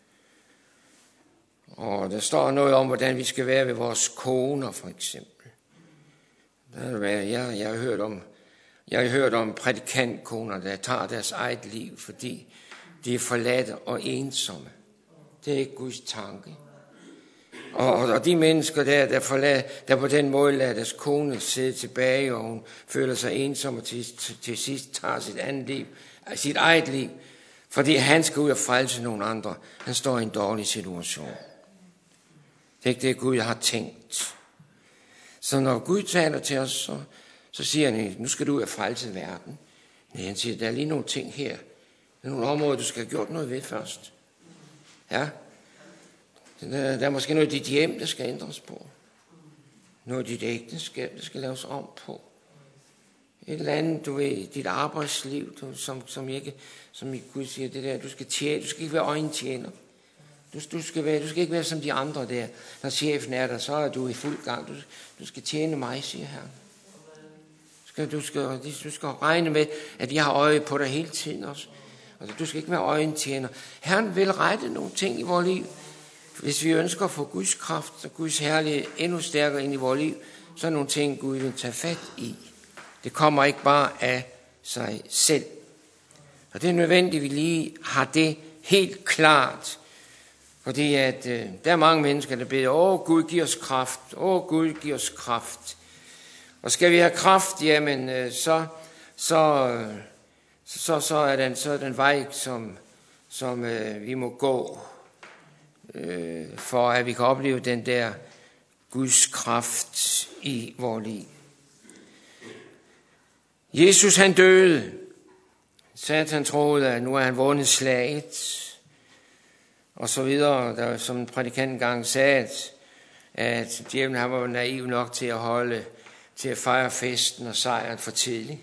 S2: Og der står noget om, hvordan vi skal være ved vores koner, for eksempel. Der er, jeg, jeg, har hørt om, jeg har hørt om prædikantkoner, der tager deres eget liv, fordi de er forladte og ensomme. Det er ikke Guds tanke. Og, og de mennesker der, der, forlader, der på den måde lader deres kone sidde tilbage, og hun føler sig ensom og til, til, til sidst tager sit andet liv, sit eget liv, fordi han skal ud og frelse nogle andre. Han står i en dårlig situation. Det er ikke det, Gud har tænkt. Så når Gud taler til os, så, så siger han, nu skal du ud og frelse verden. Nej, han siger, der er lige nogle ting her. Der er nogle områder, du skal have gjort noget ved først. Ja. Der, der er måske noget i dit hjem, der skal ændres på. Noget i dit ægteskab, der skal laves om på. Et eller andet, du ved, dit arbejdsliv, du, som, som ikke, som Gud siger, det der, du skal tjene, du skal ikke være øjentjener. Du, du, skal være, du skal ikke være som de andre der. Når chefen er der, så er du i fuld gang. Du, du skal tjene mig, siger Herren. Du skal, du, skal, du skal regne med, at jeg har øje på dig hele tiden også. Altså, du skal ikke være øjentjener. Herren vil rette nogle ting i vores liv. Hvis vi ønsker at få Guds kraft og Guds herlighed endnu stærkere ind i vores liv, så er nogle ting, Gud vil tage fat i. Det kommer ikke bare af sig selv. Og det er nødvendigt, at vi lige har det helt klart. Fordi at, øh, der er mange mennesker, der beder, åh Gud, giv os kraft, åh Gud, giv os kraft. Og skal vi have kraft, jamen øh, så, så, øh, så, så, er den, så er den vej, som, som øh, vi må gå, øh, for at vi kan opleve den der Guds kraft i vores liv. Jesus han døde. Satan troede, at nu er han vundet slaget. Og så videre, der som en prædikant engang sagde, at, at djævlen han var naiv nok til at holde, til at fejre festen og sejren for tidligt.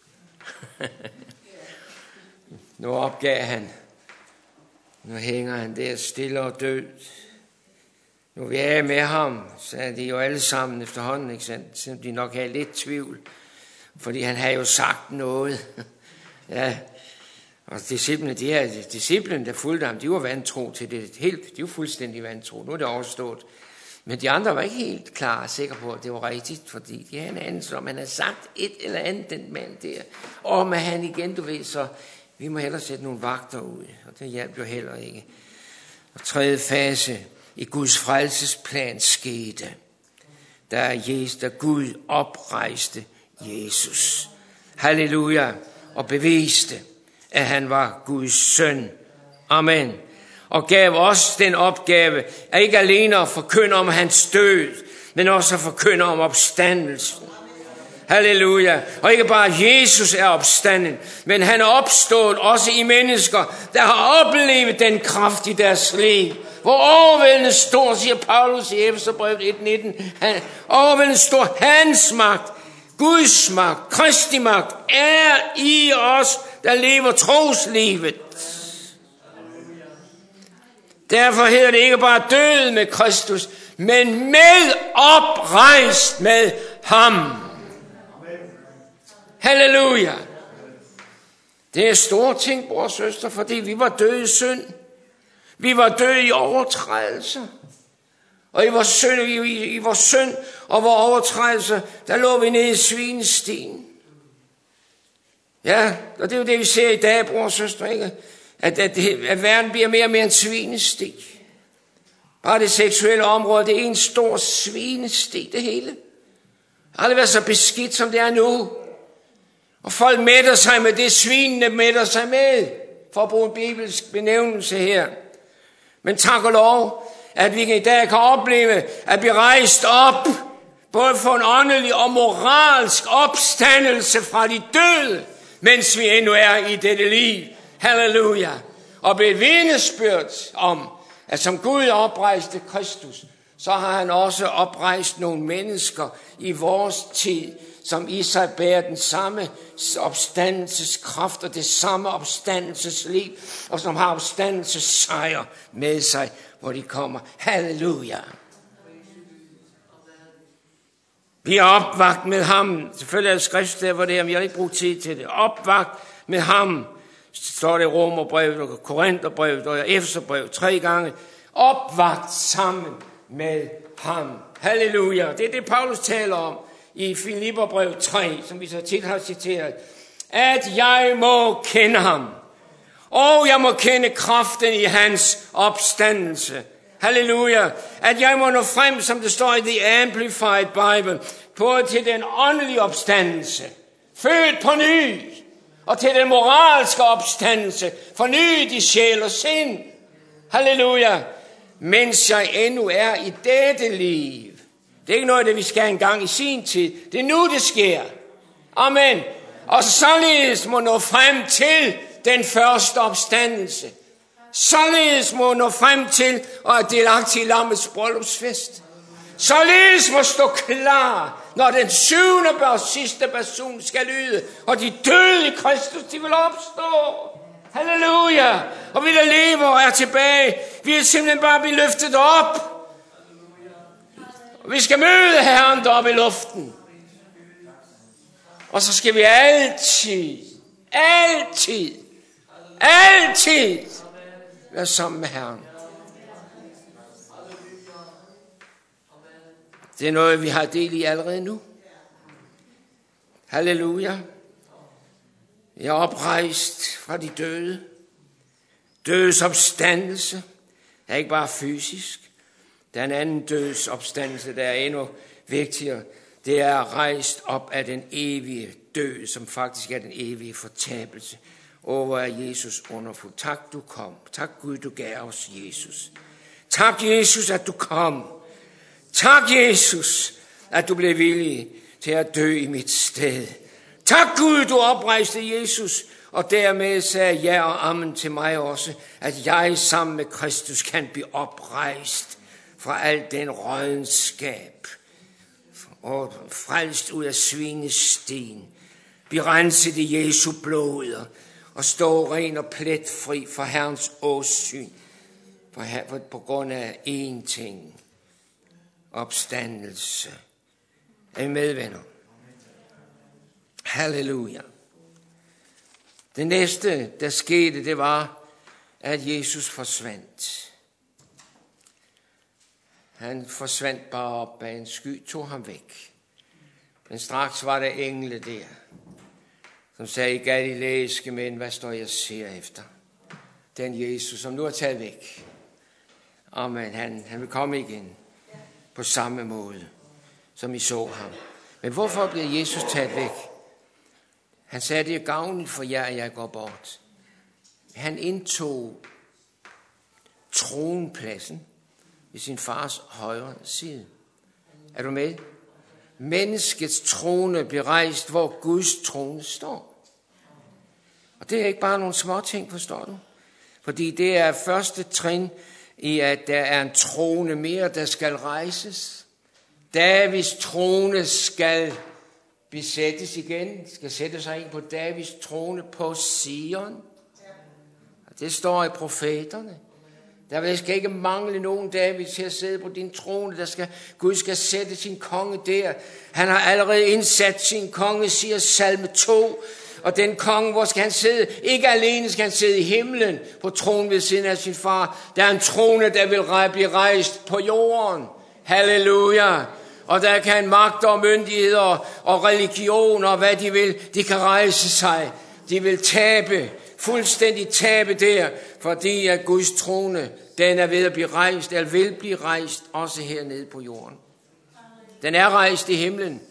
S2: Nu opgav han. Nu hænger han der stille og død. Nu er vi af med ham, sagde de jo alle sammen efterhånden, ikke sandt? Selvom de nok havde lidt tvivl, fordi han havde jo sagt noget. Ja. Og disciplene, de her disciplene, der fulgte ham, de var vantro til det helt, de var fuldstændig vantro. Nu er det overstået. Men de andre var ikke helt klar og sikre på, at det var rigtigt, fordi de havde en anelse om, han havde sagt et eller andet, den mand der. Og med han igen, du ved, så vi må hellere sætte nogle vagter ud, og det hjalp jo heller ikke. Og tredje fase i Guds frelsesplan skete, da Jesus, da Gud oprejste Jesus. Halleluja, og beviste, at han var Guds søn. Amen. Og gav os den opgave, at ikke alene at forkynde om hans død, men også at forkynde om opstandelsen. Halleluja. Og ikke bare Jesus er opstanden, men han er opstået også i mennesker, der har oplevet den kraft i deres liv. Hvor overvældende stor, siger Paulus i Efeserbrevet et nitten, overvældende stor hans magt. Guds magt, Kristi magt, er i os, der lever troslivet. Derfor hedder det ikke bare død med Kristus, men med oprejst med ham. Halleluja. Det er store ting, bror og søster, fordi vi var døde i synd. Vi var døde i overtrædelser. Og i vores synd, i, i, i vores synd og vores overtrædelser, der lå vi nede i svinestien. Ja, og det er jo det, vi ser i dag, bror og søster, ikke? At, at, at verden bliver mere og mere en svinesti. Bare det seksuelle område, det er en stor svinesti, det hele. Det har aldrig været så beskidt, som det er nu. Og folk mætter sig med det, svinene mætter sig med, for at bruge en bibelsk benævnelse her. Men tak og lov, at vi i dag kan opleve at blive rejst op, både for en åndelig og moralsk opstandelse fra de døde, mens vi endnu er i dette liv. Halleluja. Og blive vidnesbyrd om, at som Gud oprejste Kristus, så har han også oprejst nogle mennesker i vores tid, som i sig bærer den samme opstandelseskraft og det samme opstandelsesliv, og som har opstandelsessejr med sig, hvor de kommer. Halleluja. Vi er opvagt med ham. Selvfølgelig er det skriftsted, hvor det er, men jeg har ikke brugt tid til det. Opvagt med ham, står det i Romerbrevet og Korintherbrevet og Efeserbrevet tre gange. Opvagt sammen med ham. Halleluja. Det er det, Paulus taler om i Filipperbrevet tre, som vi så tit har citeret. At jeg må kende ham, og jeg må kende kraften i hans opstandelse. Halleluja. At jeg må nå frem, som det står i The Amplified Bible, både til den åndelige opstandelse, født på ny, og til den moralske opstandelse, fornyet i sjæl og sind. Halleluja. Mens jeg endnu er i dette liv. Det er ikke noget, det vi skal engang i sin tid. Det er nu, det sker. Amen. Og således må nå frem til den første opstandelse. Således må nå frem til og er delagtig i lammets bryllupsfest. Således må stå klar, når den syvende og sidste person skal lyde, og de døde i Kristus, de vil opstå. Halleluja. Og vi der lever og er tilbage, vi vil simpelthen bare blive løftet op. Og vi skal møde Herren deroppe i luften. Og så skal vi altid, altid, altid være sammen med Herren. Det er noget, vi har del i allerede nu. Halleluja. Jeg er oprejst fra de døde. Dødes opstandelse er ikke bare fysisk. Der er en anden døds opstandelse, der er endnu vigtigere. Det er rejst op af den evige død, som faktisk er den evige fortabelse. Åh, hvor er Jesus underfuld. Tak, du kom. Tak, Gud, du gav os, Jesus. Tak, Jesus, at du kom. Tak, Jesus, at du blev villig til at dø i mit sted. Tak, Gud, du oprejste Jesus, og dermed sagde ja og amen til mig også, at jeg sammen med Kristus kan blive oprejst fra al den rådenskab og frelst ud af svinesten, blive renset i Jesu blod og stå ren og pletfri for Herrens åsyn på grund af én ting. Opstandelse. Er I med, venner? Halleluja. Det næste, der skete, det var, at Jesus forsvandt. Han forsvandt bare op bag en sky, tog ham væk. Men straks var der engle der, som sagde, galilæiske mænd, hvad står jeg ser efter? Den Jesus, som nu er taget væk. Amen, han, han vil komme igen på samme måde, som I så ham. Men hvorfor bliver Jesus taget væk? Han sagde, det er gavnligt for jer, at jeg går bort. Han indtog tronpladsen ved sin fars højre side. Er du med? Menneskets trone bliver rejst, hvor Guds trone står. Og det er ikke bare nogle små ting, forstår du? Fordi det er første trin i, at der er en trone mere, der skal rejses. Davids trone skal
S1: besættes igen, skal sætte sig ind på Davids trone på Sion. Og det står i profeterne. Der skal ikke mangle nogen David til at sidde på din trone. Der skal, Gud skal sætte sin konge der. Han har allerede indsat sin konge, siger salme to. Og den konge, hvor skal han sidde? Ikke alene skal han sidde i himlen på tronen ved siden af sin far. Der er en trone, der vil blive rejst på jorden. Halleluja. Og der kan magt og myndigheder og religion og hvad de vil, de kan rejse sig. De vil tabe, fuldstændig tabe der, fordi at Guds trone, den er ved at blive rejst, eller vil blive rejst også hernede på jorden. Den er rejst i himlen.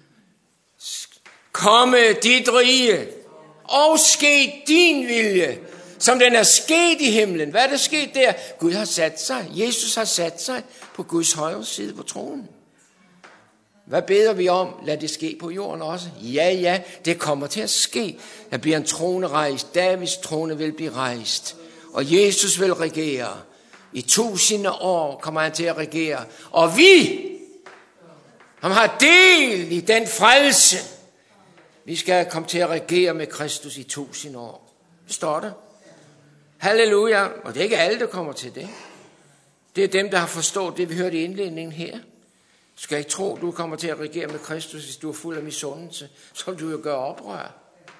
S1: Komme dit rige, og ske din vilje, som den er sket i himlen. Hvad er der sket der? Gud har sat sig, Jesus har sat sig på Guds højre side på tronen. Hvad beder vi om? Lad det ske på jorden også. Ja, ja, det kommer til at ske. Der bliver en trone rejst. Davids trone vil blive rejst. Og Jesus vil regere. I tusinde år kommer han til at regere. Og vi, som har del i den frelse, vi skal komme til at regere med Kristus i tusinde år. Det står der. Halleluja. Og det er ikke alle, der kommer til det. Det er dem, der har forstået det, vi hørte i indledningen her. Du skal ikke tro, du kommer til at regere med Kristus, hvis du er fuld af misundelse, så vil du jo gøre oprør.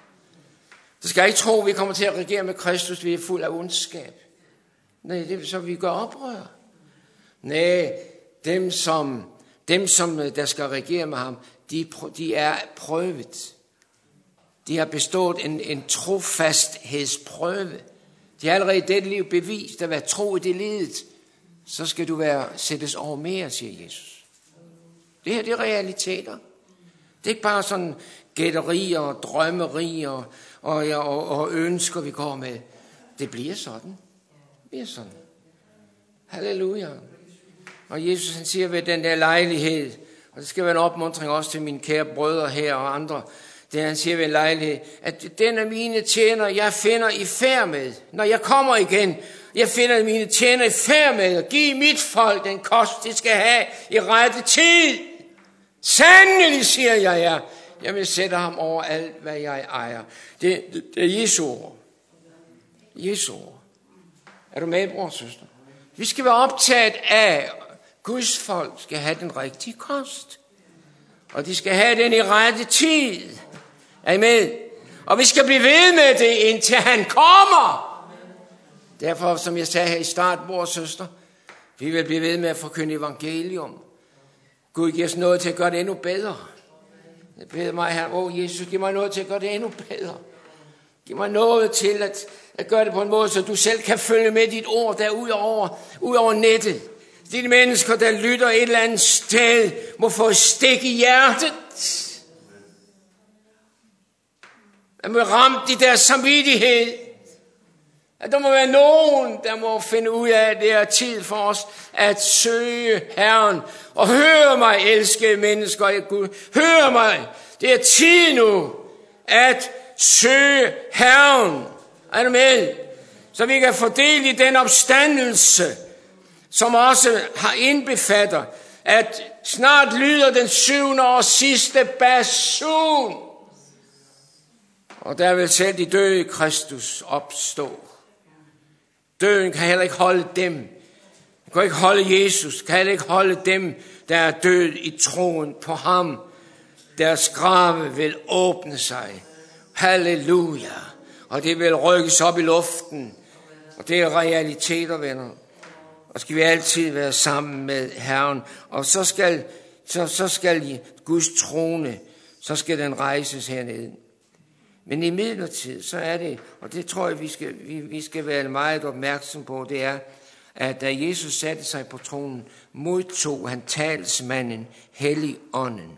S1: Du skal ikke tro, vi kommer til at regere med Kristus, hvis vi er fuld af ondskab. Nej, det er så vi gør oprør. Nej, dem som, dem som der skal regere med ham, de, de er prøvet. De har bestået en, en trofasthedsprøve. De har allerede i dette liv bevist at være tro i det livet. Så skal du være sættes over mere, siger Jesus. Det her, det er realiteter. Det er ikke bare sådan gætterier og drømmerier og, og, og, og ønsker, vi går med. Det bliver sådan. Det bliver sådan. Halleluja. Og Jesus han siger ved den der lejlighed, og det skal være en opmuntring også til mine kære brødre her og andre, det han siger ved en lejlighed, at den af mine tjener, jeg finder i færd med, når jeg kommer igen, jeg finder mine tjener i færd med at give mit folk den kost, de skal have i rette tid. Sandelig, siger jeg jer, jeg vil sætte ham over alt, hvad jeg ejer. Det, det, det er Jesu ord. Jesu ord. Er du med, bror og søster? Vi skal være optaget af, Guds folk skal have den rigtige kost. Og de skal have den i rette tid. Er I med? Og vi skal blive ved med det, indtil han kommer. Derfor, som jeg sagde her i start, bror og søster, vi vil blive ved med at forkynde evangelium. Gud giver os noget til at gøre det endnu bedre. Jeg beder mig her, åh Jesus, giv mig noget til at gøre det endnu bedre. Giv mig noget til at, at gøre det på en måde, så du selv kan følge med dit ord der ud over, ud over nettet. De mennesker, der lytter et eller andet sted, må få et stik i hjertet. At må ramt i deres samvittighed. At der må være nogen, der må finde ud af, at det er tid for os at søge Herren. Og hør mig, elskede mennesker, Gud. Hør mig. Det er tid nu at søge Herren. Er du med? Så vi kan fordele i den opstandelse, som også har indbefatter, at snart lyder den syvende og sidste basun. Og der vil selv de døde i Kristus opstå. Døden kan heller ikke holde dem. Den kan ikke holde Jesus. Kan heller ikke holde dem, der er død i troen på ham. Deres grave vil åbne sig. Halleluja. Og det vil rykkes op i luften. Og det er realiteter, venner. Og skal vi altid være sammen med Herren. Og så skal, så, så skal Guds trone, så skal den rejses hernede. Men i midlertid, så er det, og det tror jeg, vi skal, vi, vi skal være meget opmærksom på, det er, at da Jesus satte sig på tronen, modtog han talsmanden, Helligånden.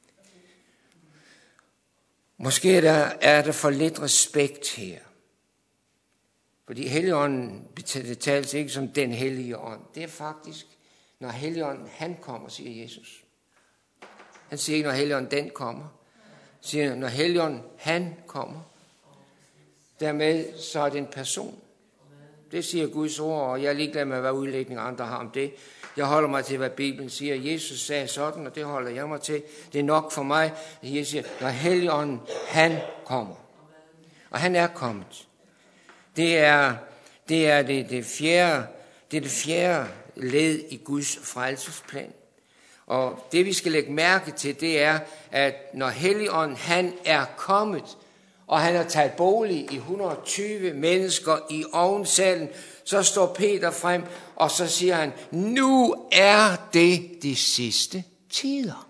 S1: Måske er der, er der for lidt respekt her. Fordi Helligånden tales ikke som den hellige ånd. Det er faktisk, når Helligånden, han kommer, siger Jesus. Han siger ikke, når Helligånden, den kommer. Han siger, når Helligånden, han kommer. Dermed så er det en person. Det siger Guds ord, og jeg er ligeglad med, hvad udlægning andre har om det. Jeg holder mig til, hvad Bibelen siger. Jesus sagde sådan, og det holder jeg mig til. Det er nok for mig, at Jesus siger, når Helligånden, han kommer. Og han er kommet. Det er det, er det, det, fjerde, det, er det fjerde led i Guds frelsesplan. Og det, vi skal lægge mærke til, det er, at når Helligånden, han er kommet, og han har taget bolig i et hundrede og tyve mennesker i ovensalen, så står Peter frem, og så siger han, nu er det de sidste tider.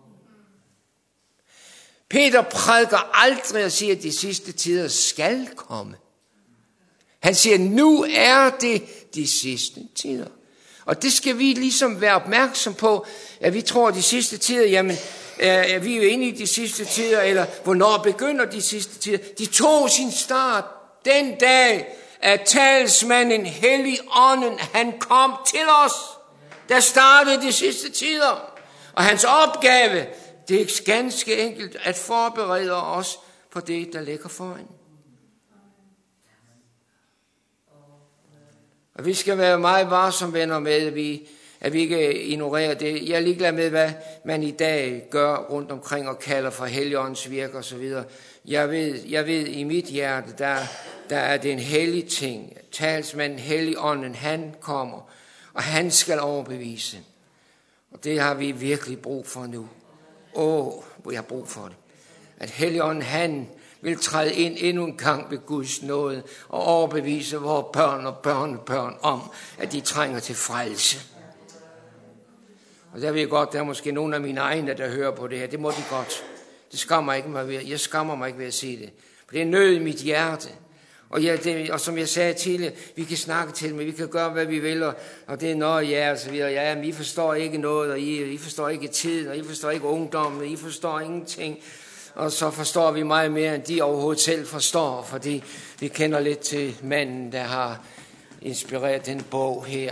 S1: Peter prædiker aldrig og siger, at de sidste tider skal komme. Han siger, nu er det de sidste tider. Og det skal vi ligesom være opmærksom på, at vi tror, at de sidste tider, jamen, er vi jo inde i de sidste tider, eller hvornår begynder de sidste tider. De tog sin start den dag, at talsmanden Helligånden, han kom til os. Der startede de sidste tider. Og hans opgave, det er ganske enkelt at forberede os på det, der ligger foran. Og vi skal være meget varsomme venner med, at vi, at vi ikke ignorerer det. Jeg er ligeglad med, hvad man i dag gør rundt omkring og kalder for Helligåndens virke osv. Jeg ved, jeg ved i mit hjerte, der, der er det en hellig ting. Talsmanden Helligånden, han kommer, og han skal overbevise. Og det har vi virkelig brug for nu. Åh, hvor jeg har brug for det. At Helligånden, han vil træde ind endnu en gang ved Guds nåde og overbevise vores børn og børnebørn om, at de trænger til frelse. Og der ved jeg godt, der er måske nogle af mine egne, der hører på det her. Det må de godt. Det skammer ikke mig ved. Jeg skammer mig ikke ved at sige det. For det er nød i mit hjerte. Og, jeg, det, og som jeg sagde tidligere, vi kan snakke til dem, vi kan gøre, hvad vi vil, og, og det er noget, ja, og så videre. Ja, men I forstår ikke noget, og I, I forstår ikke tiden, og I forstår ikke ungdommen, og I forstår ingenting. Og så forstår vi meget mere, end de overhovedet selv forstår, fordi vi kender lidt til manden, der har inspireret den bog her.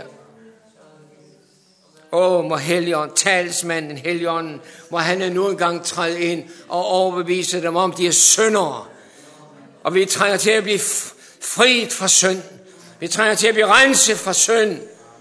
S1: Åh, må Helligånden, talsmanden Helligånden, må han nu engang træde ind og overbevise dem om, de er syndere. Og vi trænger til at blive friet fra synd. Vi trænger til at blive renset fra synd.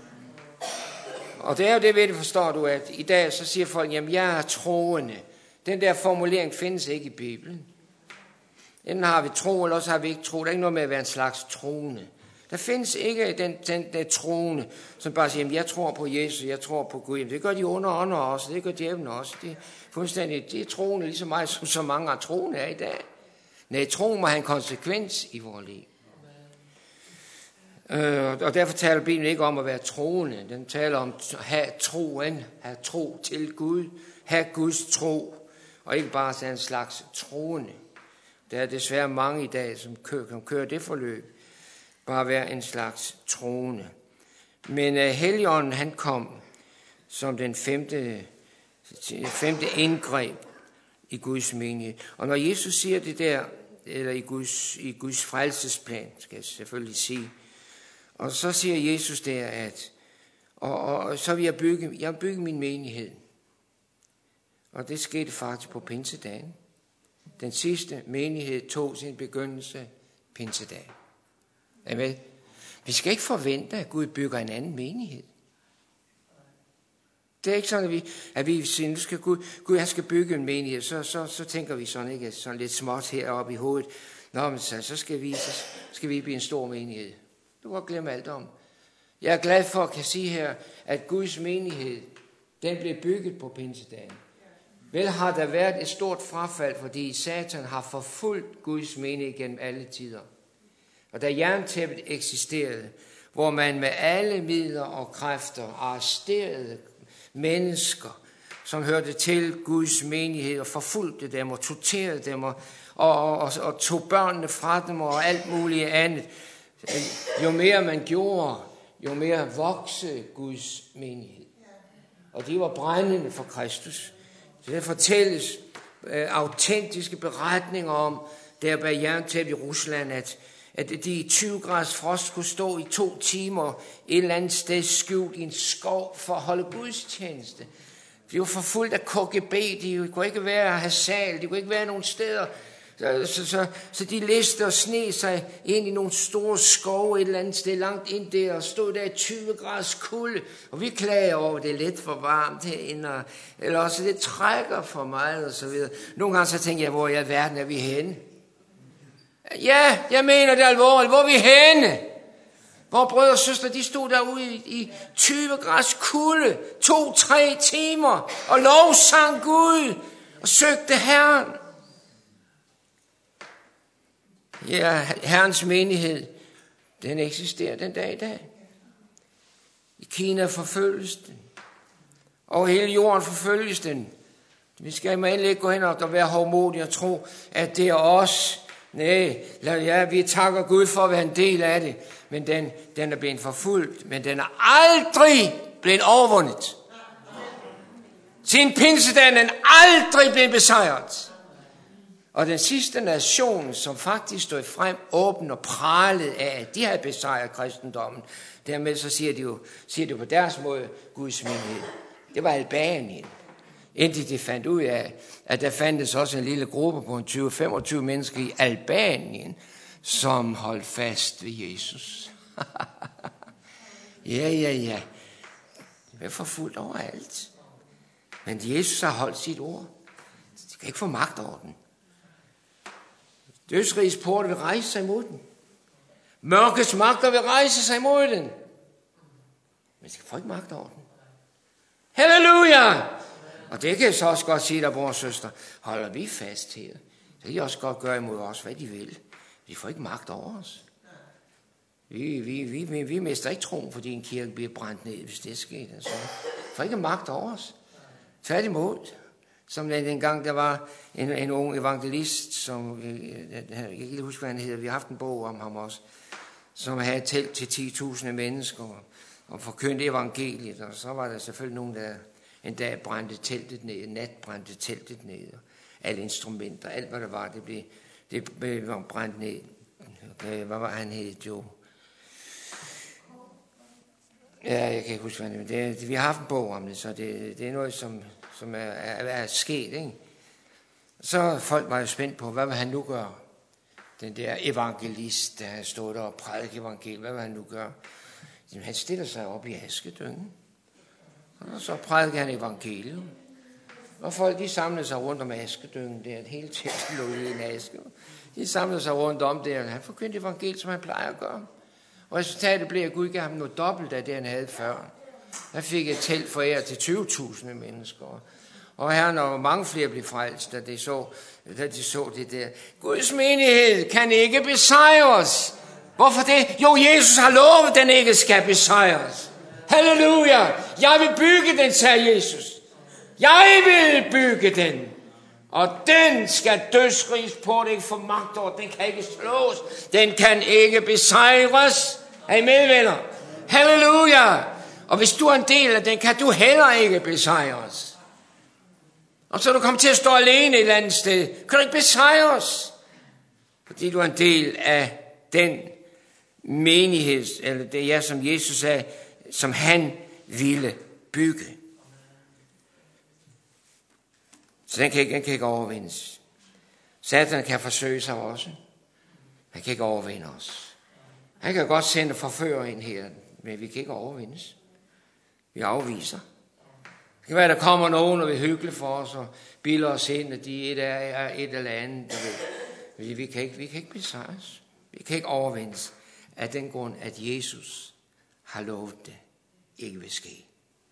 S1: Og det er jo det ved det, forstår du, at i dag så siger folk, jamen jeg er troende. Den der formulering findes ikke i Bibelen. Enten har vi tro, eller også har vi ikke tro. Der er ikke noget med at være en slags troende. Der findes ikke den, den, den troende, som bare siger, jamen jeg tror på Jesus, jeg tror på Gud. Jamen, det gør de under ånder også, det gør djævlen også. Det er fuldstændig, det er troende lige så meget, som så mange af troende er i dag. Nej, troen må have en konsekvens i vores liv. Øh, og derfor taler Bibelen ikke om at være troende. Den taler om at have troen, have tro til Gud, have Guds tro, og ikke bare sådan en slags troende. Der er desværre mange i dag, som kører, som kører det forløb. Bare være en slags troende. Men uh, Helligånden, han kom som den femte, femte indgreb i Guds menighed. Og når Jesus siger det der, eller i Guds, i Guds frelsesplan, skal jeg selvfølgelig sige, og så siger Jesus der, at og, og, og så vil jeg bygge, jeg vil bygge min menighed. Og det skete faktisk på pinsedagen. Den sidste menighed tog sin begyndelse pinsedagen. Amen. Vi skal ikke forvente, at Gud bygger en anden menighed. Det er ikke sådan, at vi, at vi siger, nu skal Gud, Gud han skal bygge en menighed, så, så, så tænker vi sådan, ikke, sådan lidt småt heroppe i hovedet. Nå, men så, så, skal vi, så skal vi blive en stor menighed. Du kan glemme alt om. Jeg er glad for at kan sige her, at Guds menighed, den blev bygget på pinsedagen. Vel har der været et stort frafald, fordi Satan har forfulgt Guds menighed gennem alle tider. Og da jerntæppet eksisterede, hvor man med alle midler og kræfter arresterede mennesker, som hørte til Guds menighed, og forfulgte dem og torterede dem, og, og, og, og tog børnene fra dem og alt muligt andet. Jo mere man gjorde, jo mere voksede Guds menighed. Og de var brændende for Kristus. Så der fortælles øh, autentiske beretninger om, der bag jerntæppet i Rusland, at at de i tyve graders frost kunne stå i to timer et eller andet sted skjult i en skov for at holde gudstjeneste. De var forfulgt af K G B, de kunne ikke være Hassal, de kunne ikke være nogen steder, Så, så, så, så de liste og sne sig ind i nogle store skove et eller andet sted langt ind der, og stod der i tyve graders kulde. Og vi klager over, det er lidt for varmt herinde, og, eller også det trækker for meget og så videre. Nogle gange så tænker jeg, hvor i alverden er vi henne? Ja, jeg mener det alvorligt. Hvor er vi henne? Hvor brødre og søstre, de stod derude i, i tyve graders kulde, to-tre timer, og lovsang Gud, og søgte Herren. Ja, Herrens menighed, den eksisterer den dag i dag. I Kina forfølges den. Over hele jorden forfølges den. Vi skal jo endelig ikke gå hen og være hovmodige og tro, at det er os. Nej, ja, vi takker Gud for at være en del af det. Men den, den er blevet forfulgt, men den er aldrig blevet overvundet. Sin pinsedagen er aldrig blevet besejret. Og den sidste nation, som faktisk stod frem åben og pralede af, at de havde besejret kristendommen, dermed så siger de jo, siger de på deres måde, Guds menighed. Det var Albanien. Indtil de fandt ud af, at der fandtes også en lille gruppe på en tyve til femogtyve mennesker i Albanien, som holdt fast ved Jesus. ja, ja, ja. Det er forfulgt overalt. Men Jesus har holdt sit ord. De kan ikke få magt over den. Dødsrigets porte vil rejse sig imod den. Mørkets magter vil rejse sig imod den. Men de kan få ikke magt over den. Halleluja! Og det kan jeg så også godt sige der, bror og søster. Holder vi fast her, så kan de også godt gøre imod os, hvad de vil. De får ikke magt over os. Vi, vi, vi, vi, vi mister ikke troen, fordi en kirke bliver brændt ned, hvis det sker. Så de får ikke magt over os. Tværtimod. Som den gang, der var en, en ung evangelist, som, jeg kan ikke huske, hvad han hedder, vi har haft en bog om ham også, som havde telt til ti tusind mennesker og forkyndte evangeliet, og så var der selvfølgelig nogen, der en dag brændte teltet ned, en nat brændte teltet ned, og alle instrumenter, alt hvad der var, det blev, det blev brændt ned. Hvad var han hed jo? Ja, jeg kan ikke huske, hvad han hed, det, vi har haft en bog om det, så det, det er noget, som som er, er, er sket, ikke? Så folk var jo spændt på, hvad vil han nu gøre? Den der evangelist, der har stået der og prædiket evangeliet, hvad vil han nu gøre? Jamen, han stiller sig op i askedyngen, og så prædiker han evangeliet. Og folk, de samlede sig rundt om askedyngen der, hele tiden lå i en aske. De samlede sig rundt om der, og han forkyndte evangeliet, som han plejer at gøre. Og resultatet blev, at Gud gav ham noget dobbelt af det, han havde før. Han fik et telt foræret til tyve tusind mennesker. Og Herren og mange flere blev frelst, da de så, da de så det der. Guds menighed kan ikke besejres. Hvorfor det? Jo, Jesus har lovet, at den ikke skal besejres. Halleluja! Jeg vil bygge den, sagde Jesus. Jeg vil bygge den. Og den skal dødsrigets port ikke få magt over. Den kan ikke slås. Den kan ikke besejres. Er I med, venner? Halleluja! Og hvis du er en del af den, kan du heller ikke besejres. Og så er du kommet til at stå alene et eller andet sted. Kan du ikke besejres? Fordi du er en del af den menighed, eller det er, som Jesus sagde, som han ville bygge. Så den kan ikke, den kan ikke overvindes. Satan kan forsøge sig også. Han kan ikke overvinde os. Han kan godt sende forfører ind her, men vi kan ikke overvindes. Vi afviser. Det kan være, der kommer nogen, og vil hygge for os, og bilder os ind, at de er et eller andet. Vi, vi, kan ikke, vi kan ikke besejres. Vi kan ikke overvindes af den grund, at Jesus har lovet det ikke vil ske.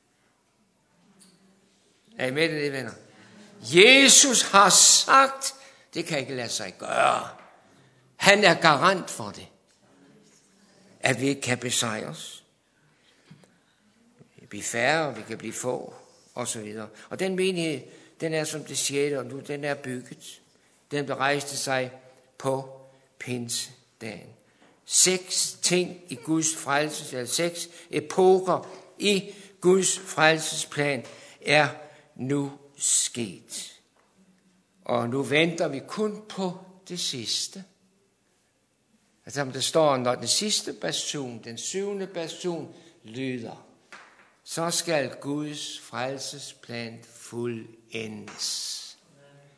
S1: Er I med det, venner? Jesus har sagt, det kan ikke lade sig gøre. Han er garant for det, at vi ikke kan besejres. Vi kan blive færre, vi kan blive få, og så videre. Og den menighed, den er som det sjette, og nu den er bygget. Den blev rejste sig på pinsedagen. Seks ting i Guds frelses, eller seks epoker i Guds frelsesplan er nu sket. Og nu venter vi kun på det sidste. Altså der står, når den sidste basun, den syvende basun, lyder, så skal Guds frelsesplan fuldendes.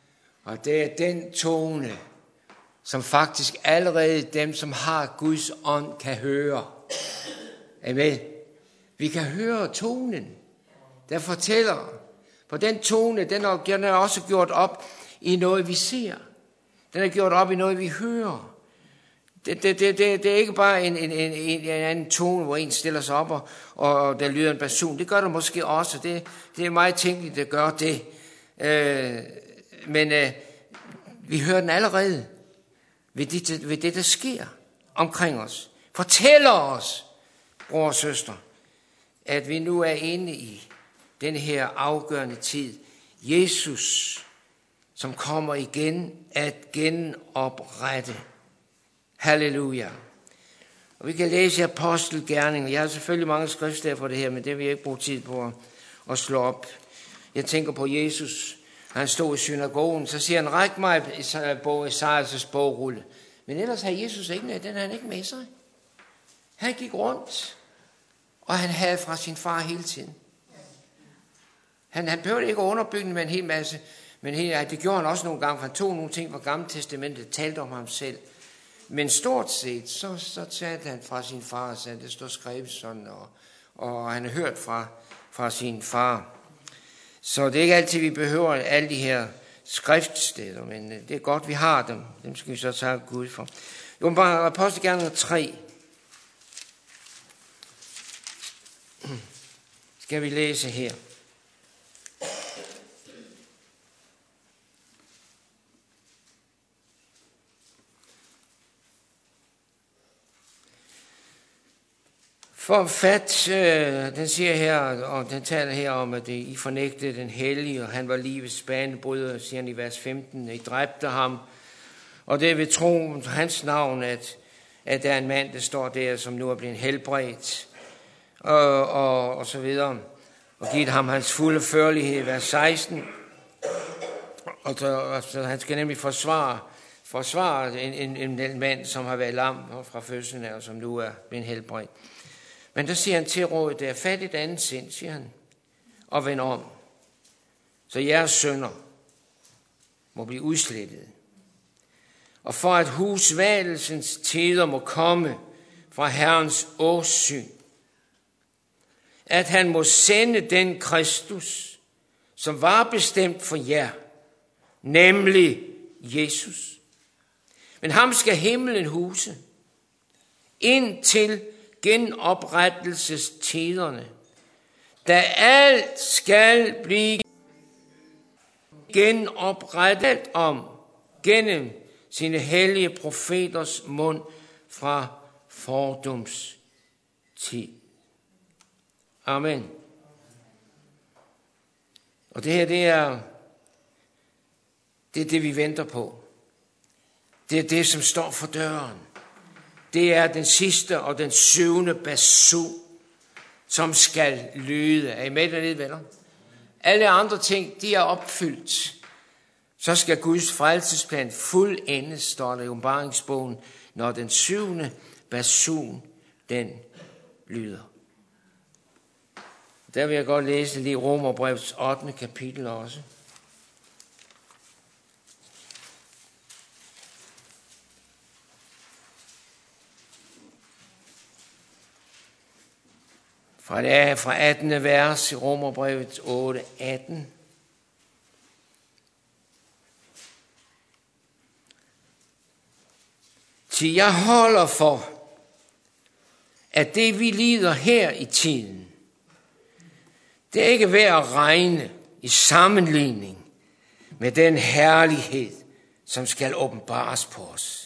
S1: Og det er den tone, som faktisk allerede dem, som har Guds ånd, kan høre. Amen. Vi kan høre tonen, der fortæller. For den tone, den er, den er også gjort op i noget, vi ser. Den er gjort op i noget, vi hører. Det, det, det, det, det er ikke bare en, en, en, en anden tone, hvor en stiller sig op, og, og der lyder en basun. Det gør der måske også. Det, det er meget tænkeligt, at gøre det. Øh, men øh, vi hører den allerede ved det, ved det, der sker omkring os. Fortæller os, bror og søster, at vi nu er inde i den her afgørende tid. Jesus, som kommer igen at genoprette. Halleluja. Og vi kan læse i Apostelgerningen. Jeg har selvfølgelig mange skriftsteder for det her, men det vil jeg ikke bruge tid på at, at slå op. Jeg tænker på Jesus. Han stod i synagogen, så siger han, ræk mig i Esajas bogrulle. Men ellers havde Jesus ikke, den havde han ikke med sig. Han gik rundt, og han havde fra sin far hele tiden. Han, han behøvede ikke at underbygge med en hel masse, men helt, det gjorde han også nogle gange, for han tog nogle ting fra Gamle Testamentet, talte om ham selv. Men stort set, så, så talte han fra sin far, og sagde, det står skrevet sådan, og, og han har hørt fra, fra sin far. Så det er ikke altid, vi behøver alle de her skriftsteder, men det er godt, vi har dem. Dem skal vi så takke Gud for. Jo, bare Apostelgerningen tre. Skal vi læse her. For fat, øh, den siger her, og den taler her om, at I fornægtede den hellige, og han var livets banebryder, siger han i vers femten. I dræbte ham, og det er ved troen på hans navn, at, at der er en mand, der står der, som nu er blevet helbredt, og, og, og så videre. Og givet ham hans fulde førlighed, vers seksten. Og så, og så han skal nemlig forsvare, forsvare en, en, en mand, som har været lam fra fødslen af, og som nu er blevet helbredt. Men der siger han til rådet, det er fat et andet sind, siger han, og vend om, så jeres sønner må blive udslettet. Og for at husvalgelsens tider må komme fra Herrens åsyn, at han må sende den Kristus, som var bestemt for jer, nemlig Jesus. Men ham skal himlen huse, indtil genoprettelsestiderne, da alt skal blive genoprettet om gennem sine hellige profeters mund fra fordums tid. Amen. Og det her, det er det, er det vi venter på. Det er det, som står for døren. Det er den sidste og den syvende basun, som skal lyde. Er I med dernede, venner? Alle andre ting, de er opfyldt. Så skal Guds frelsesplan fuldendes, står der i åbenbaringsbogen, når den syvende basun, den lyder. Der vil jeg godt læse lige Romerbrevets ottende kapitel også. Fra, det, fra attende vers i Romerbrevet otte atten. Til jeg holder for, at det vi lider her i tiden, det er ikke værd at regne i sammenligning med den herlighed, som skal åbenbares på os.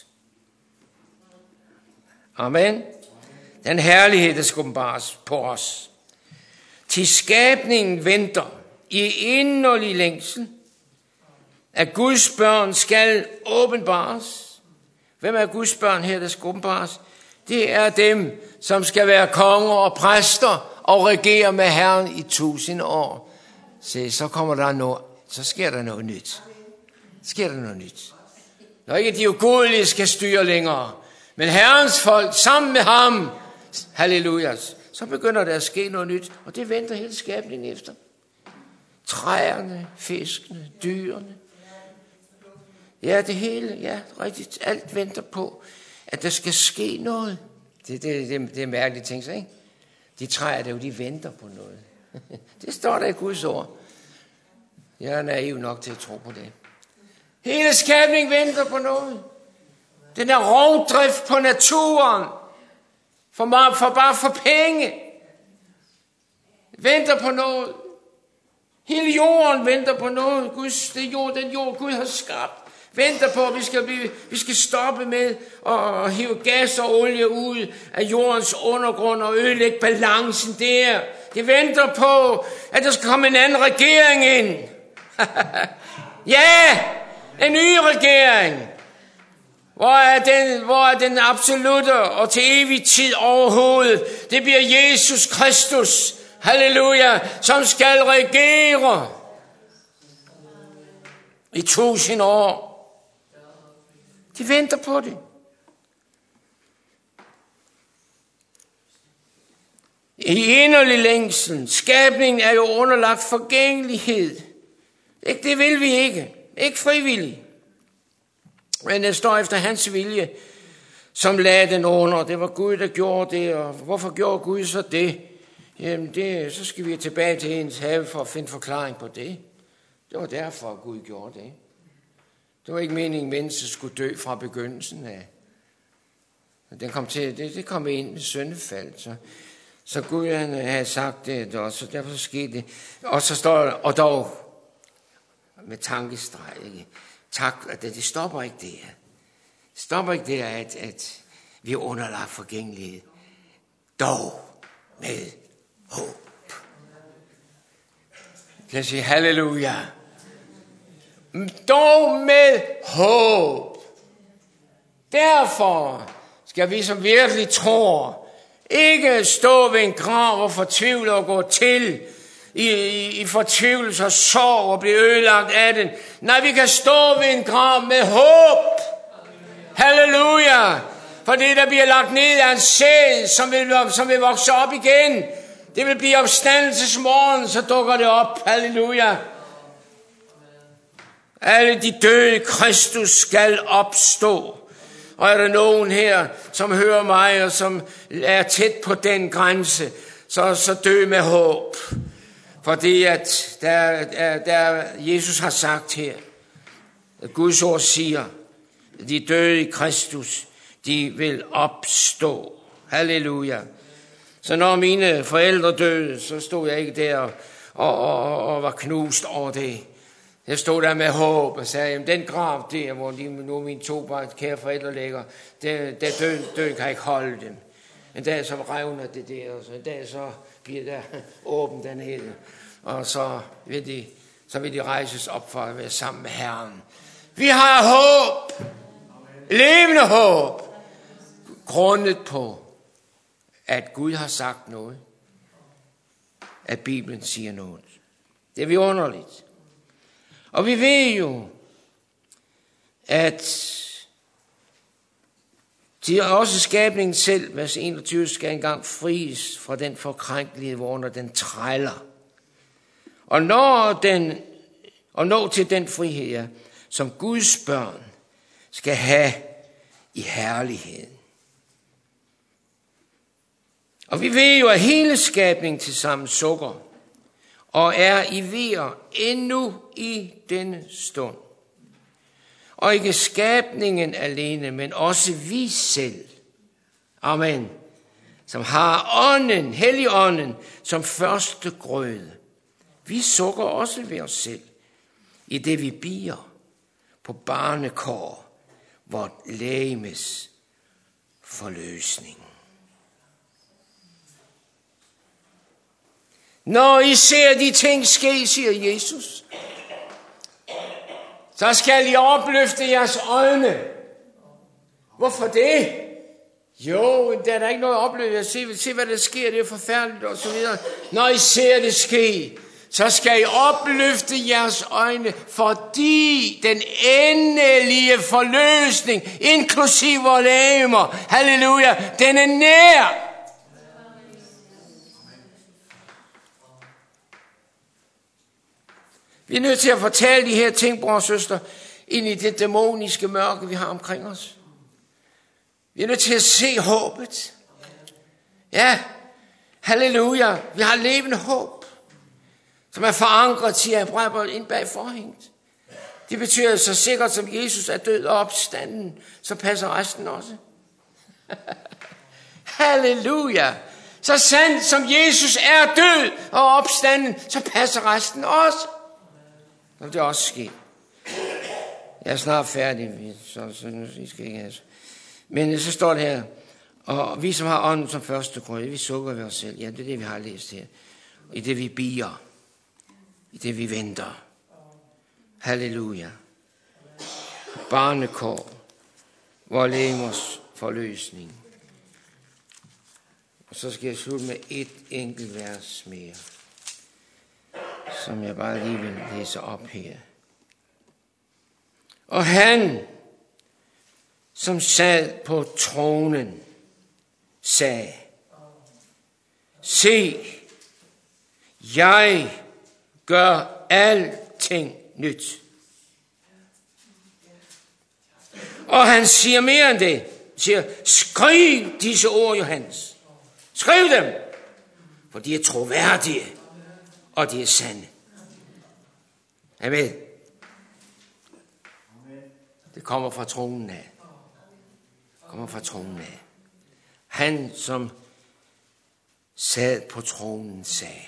S1: Amen. Den herlighed, der skal åbenbares på os. Til skabningen venter i inderlig længsel, at Guds børn skal åbenbares. Hvem er Guds børn her, der skal åbenbares? Det er dem, som skal være konger og præster og regere med Herren i tusind år. Se, så kommer der noget, så sker der noget nyt. Sker der noget nyt. Når ikke de ugudelige skal styre længere, men Herrens folk sammen med ham, halleluja, så begynder der at ske noget nyt, og det venter hele skabningen efter. Træerne, fiskene, dyrene, Ja, det hele, ja, rigtigt. Alt venter på, at der skal ske noget. Det, det, det, det er mærkelige ting, så ikke? De træer der jo, de venter på noget. Det står der i Guds ord. Jeg er naiv nok til at tro på det. Hele skabningen venter på noget. Den er rovdrift på naturen. For, meget, for bare for penge. Venter på noget. Hele jorden venter på noget. Guds, det jord, den jord, Gud har skabt. Venter på, at vi skal, blive, vi skal stoppe med at hive gas og olie ud af jordens undergrund og ødelægge balancen der. De venter på, at der skal komme en anden regering ind. Ja, en ny regering. Hvor er, den, hvor er den absolutte og til evig tid overhovedet? Det bliver Jesus Kristus, halleluja, som skal regere i tusind år. De venter på det. I inderlig længsel. Skabningen er jo underlagt forgængelighed. Det vil vi ikke. Ikke frivilligt. Men det står efter hans vilje, som lagde den under. Det var Gud, der gjorde det. Og hvorfor gjorde Gud så det? Jamen, det, så skal vi tilbage til hendes have for at finde forklaring på det. Det var derfor, at Gud gjorde det. Det var ikke meningen, at mennesket skulle dø fra begyndelsen af. Den kom til, det, det kom ind med syndefald. Så, så Gud han havde sagt det, og så derfor skete det. Og så står der, og dog, med tankestreg, ikke? Tak, at det, det stopper ikke det her. Det stopper ikke det her, at, at vi er underlagt forgængelighed. Dog med håb. Kan jeg sige halleluja? Dog med håb. Derfor skal vi, som virkelig tror, ikke stå ved en grav og fortvivle og gå til i, i, i fortvivlelse og sorg og blive ødelagt af den. Nej, vi kan stå ved en grav med håb. Halleluja. For det, der bliver lagt ned af en sæd, som vil, som vil vokse op igen. Det vil blive opstandelsesmorgen, så dukker det op. Halleluja. Alle de døde Kristus skal opstå. Og er der nogen her, som hører mig, og som er tæt på den grænse, så, så dø med håb. Fordi at der, der, der Jesus har sagt her, at Guds ord siger, at de døde i Kristus, de vil opstå. Halleluja. Så når mine forældre døde, så stod jeg ikke der og, og, og, og var knust over det. Jeg stod der med håb og sagde, at den grav der, hvor de nu mine to bare kære forældre ligger, der, der døden, døden kan ikke holde dem. En dag så revner det der, og så en dag så bliver der åbent dernede. Og så vil, de, så vil de rejses op for at være sammen med Herren. Vi har håb. Levende håb. Grundet på, at Gud har sagt noget. At Bibelen siger noget. Det er vidunderligt. Og vi ved jo, at de også skabningen selv, vers enogtyve, skal engang fries fra den forkrænkelighed, hvorunder den træller. Og når, den, og når til den frihed, ja, som Guds børn skal have i herligheden. Og vi ved jo, at hele skabningen til sammen sukker og er i vejer endnu i denne stund. Og ikke skabningen alene, men også vi selv. Amen. Som har ånden, helligånden, som første grøde. Vi sukker også ved os selv, i det vi bier på barnekår, vort legemes forløsning. Når I ser de ting ske, siger Jesus, så skal I opløfte jeres øjne. Hvorfor det? Jo, der er der ikke noget at opleve. Se, se hvad der sker, det er forfærdeligt og så videre. Når I ser det ske, så skal I opløfte jeres øjne, fordi den endelige forløsning, inklusive vores legemer, halleluja, den er nær. Vi er nødt til at fortælle de her ting, bror og søster, ind i det dæmoniske mørke, vi har omkring os. Vi er nødt til at se håbet. Ja, halleluja. Vi har levende håb, som er forankret til at bræbe ind bag forhænget. Det betyder så sikkert, som Jesus er død og opstanden, så passer resten også. Halleluja. Så sandt som Jesus er død og opstanden, så passer resten også. Så vil det også ske. Jeg er snart færdig, så, så nu skal ikke have. Men så står det her, og vi som har ånden som første grød, vi sukker ved os selv. Ja, det er det, vi har læst her. I det vi bier, i det vi venter. Halleluja. Barnekår, vor lemers forløsning. Og så skal jeg slutte med et enkelt vers mere, som jeg bare lige vil læse op her. Og han, som sad på tronen, sagde, se, jeg gør alting nyt. Og han siger mere end det. Siger, skriv disse ord, Johannes. Skriv dem, for de er troværdige, og de er sande. Amen. Det kommer fra tronen af. Det kommer fra tronen af. Han, som sad på tronen, sagde.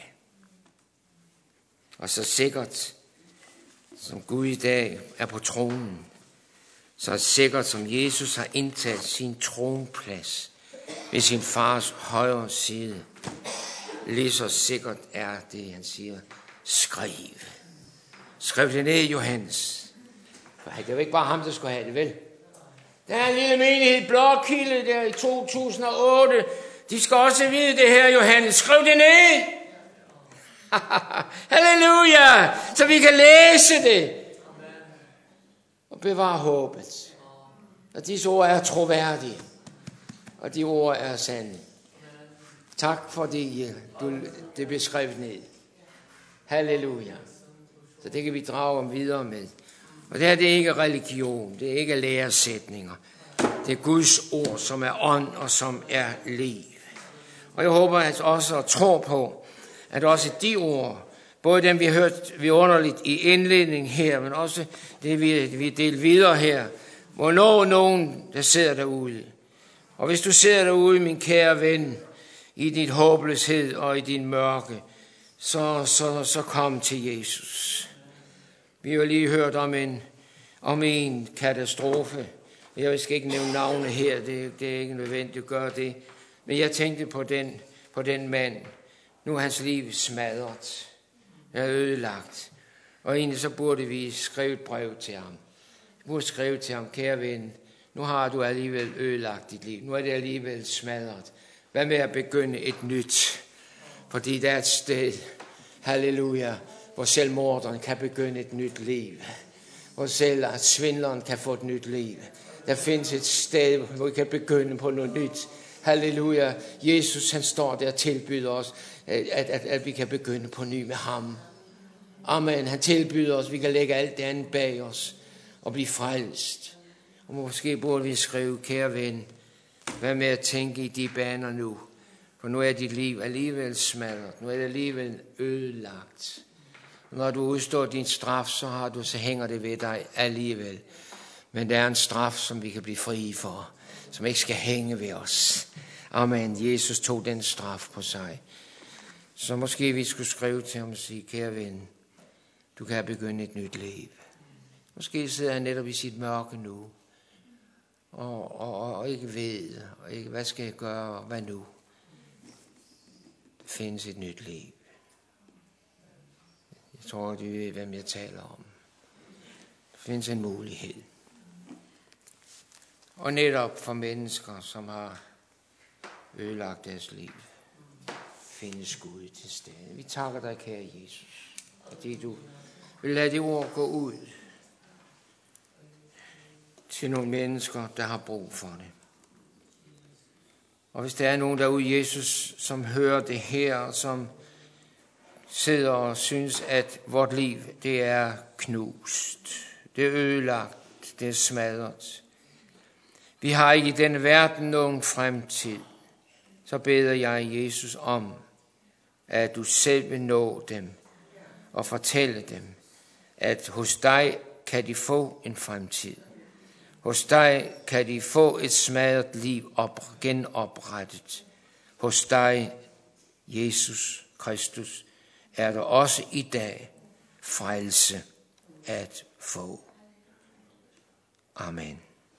S1: Og så sikkert, som Gud i dag er på tronen, så sikkert som Jesus har indtaget sin tronplads ved sin fars højre side, lige så sikkert er det, han siger, skriv. Skriv det ned, Johannes. For det var ikke bare ham, der skulle have det, vel? Der er en lille menighed, Blåkilde, der i to tusind og otte. De skal også vide det her, Johannes. Skriv det ned. Halleluja! Så vi kan læse det. Og bevare håbet. Og disse ord er troværdige. Og de ord er sande. Tak fordi du det blev skrevet ned. Halleluja. Så det kan vi drage om videre med. Og det her, det er ikke religion. Det er ikke læresætninger. Det er Guds ord, som er ånd og som er liv. Og jeg håber at også og tror på, at også de ord, både dem vi har hørt vidunderligt i indledningen her, men også det vi, vi deler videre her, må nå nogen, der sidder derude. Og hvis du sidder derude, min kære ven, i din håbløshed og i din mørke, så, så, så kom til Jesus. Vi har lige hørt om en, om en katastrofe. Jeg skal ikke nævne navne her, det, det er ikke nødvendigt at gøre det. Men jeg tænkte på den, på den mand. Nu er hans liv smadret. Er ødelagt. Og egentlig så burde vi skrive et brev til ham. Vi burde skrive til ham, kære ven, nu har du alligevel ødelagt dit liv. Nu er det alligevel smadret. Hvad med at begynde et nyt? Fordi der er et sted, halleluja, hvor selv morderen kan begynde et nyt liv. Hvor selv at svindleren kan få et nyt liv. Der findes et sted, hvor vi kan begynde på noget nyt. Halleluja. Jesus, han står der og tilbyder os, at, at, at vi kan begynde på ny med ham. Amen. Han tilbyder os, at vi kan lægge alt det andet bag os og blive frelst. Og måske burde vi skrive, kære ven, hvad med at tænke i de baner nu? For nu er dit liv alligevel smadret. Nu er det alligevel ødelagt. Når du udstår din straf, så, har du, så hænger det ved dig alligevel. Men der er en straf, som vi kan blive frie for, som ikke skal hænge ved os. Amen. Jesus tog den straf på sig. Så måske vi skulle skrive til ham og sige, kære ven, du kan begynde et nyt liv. Måske sidder han netop i sit mørke nu, og, og, og ikke ved, og ikke, hvad skal jeg gøre, og hvad nu? Der findes et nyt liv. Jeg tror, du ved, hvem jeg taler om. Der findes en mulighed. Og netop for mennesker, som har ødelagt deres liv, findes Gud til stede. Vi takker dig, kære Jesus, fordi du vil lade det ord gå ud til nogle mennesker, der har brug for det. Og hvis der er nogen derude, Jesus, som hører det her, som sidder og synes, at vort liv, det er knust. det er ødelagt, det er smadret. Vi har ikke i denne verden nogen fremtid. Så beder jeg Jesus om, at du selv vil nå dem og fortælle dem, at hos dig kan de få en fremtid. Hos dig kan de få et smadret liv op, genoprettet. Hos dig, Jesus Kristus, er der også i dag frelse at få. Amen.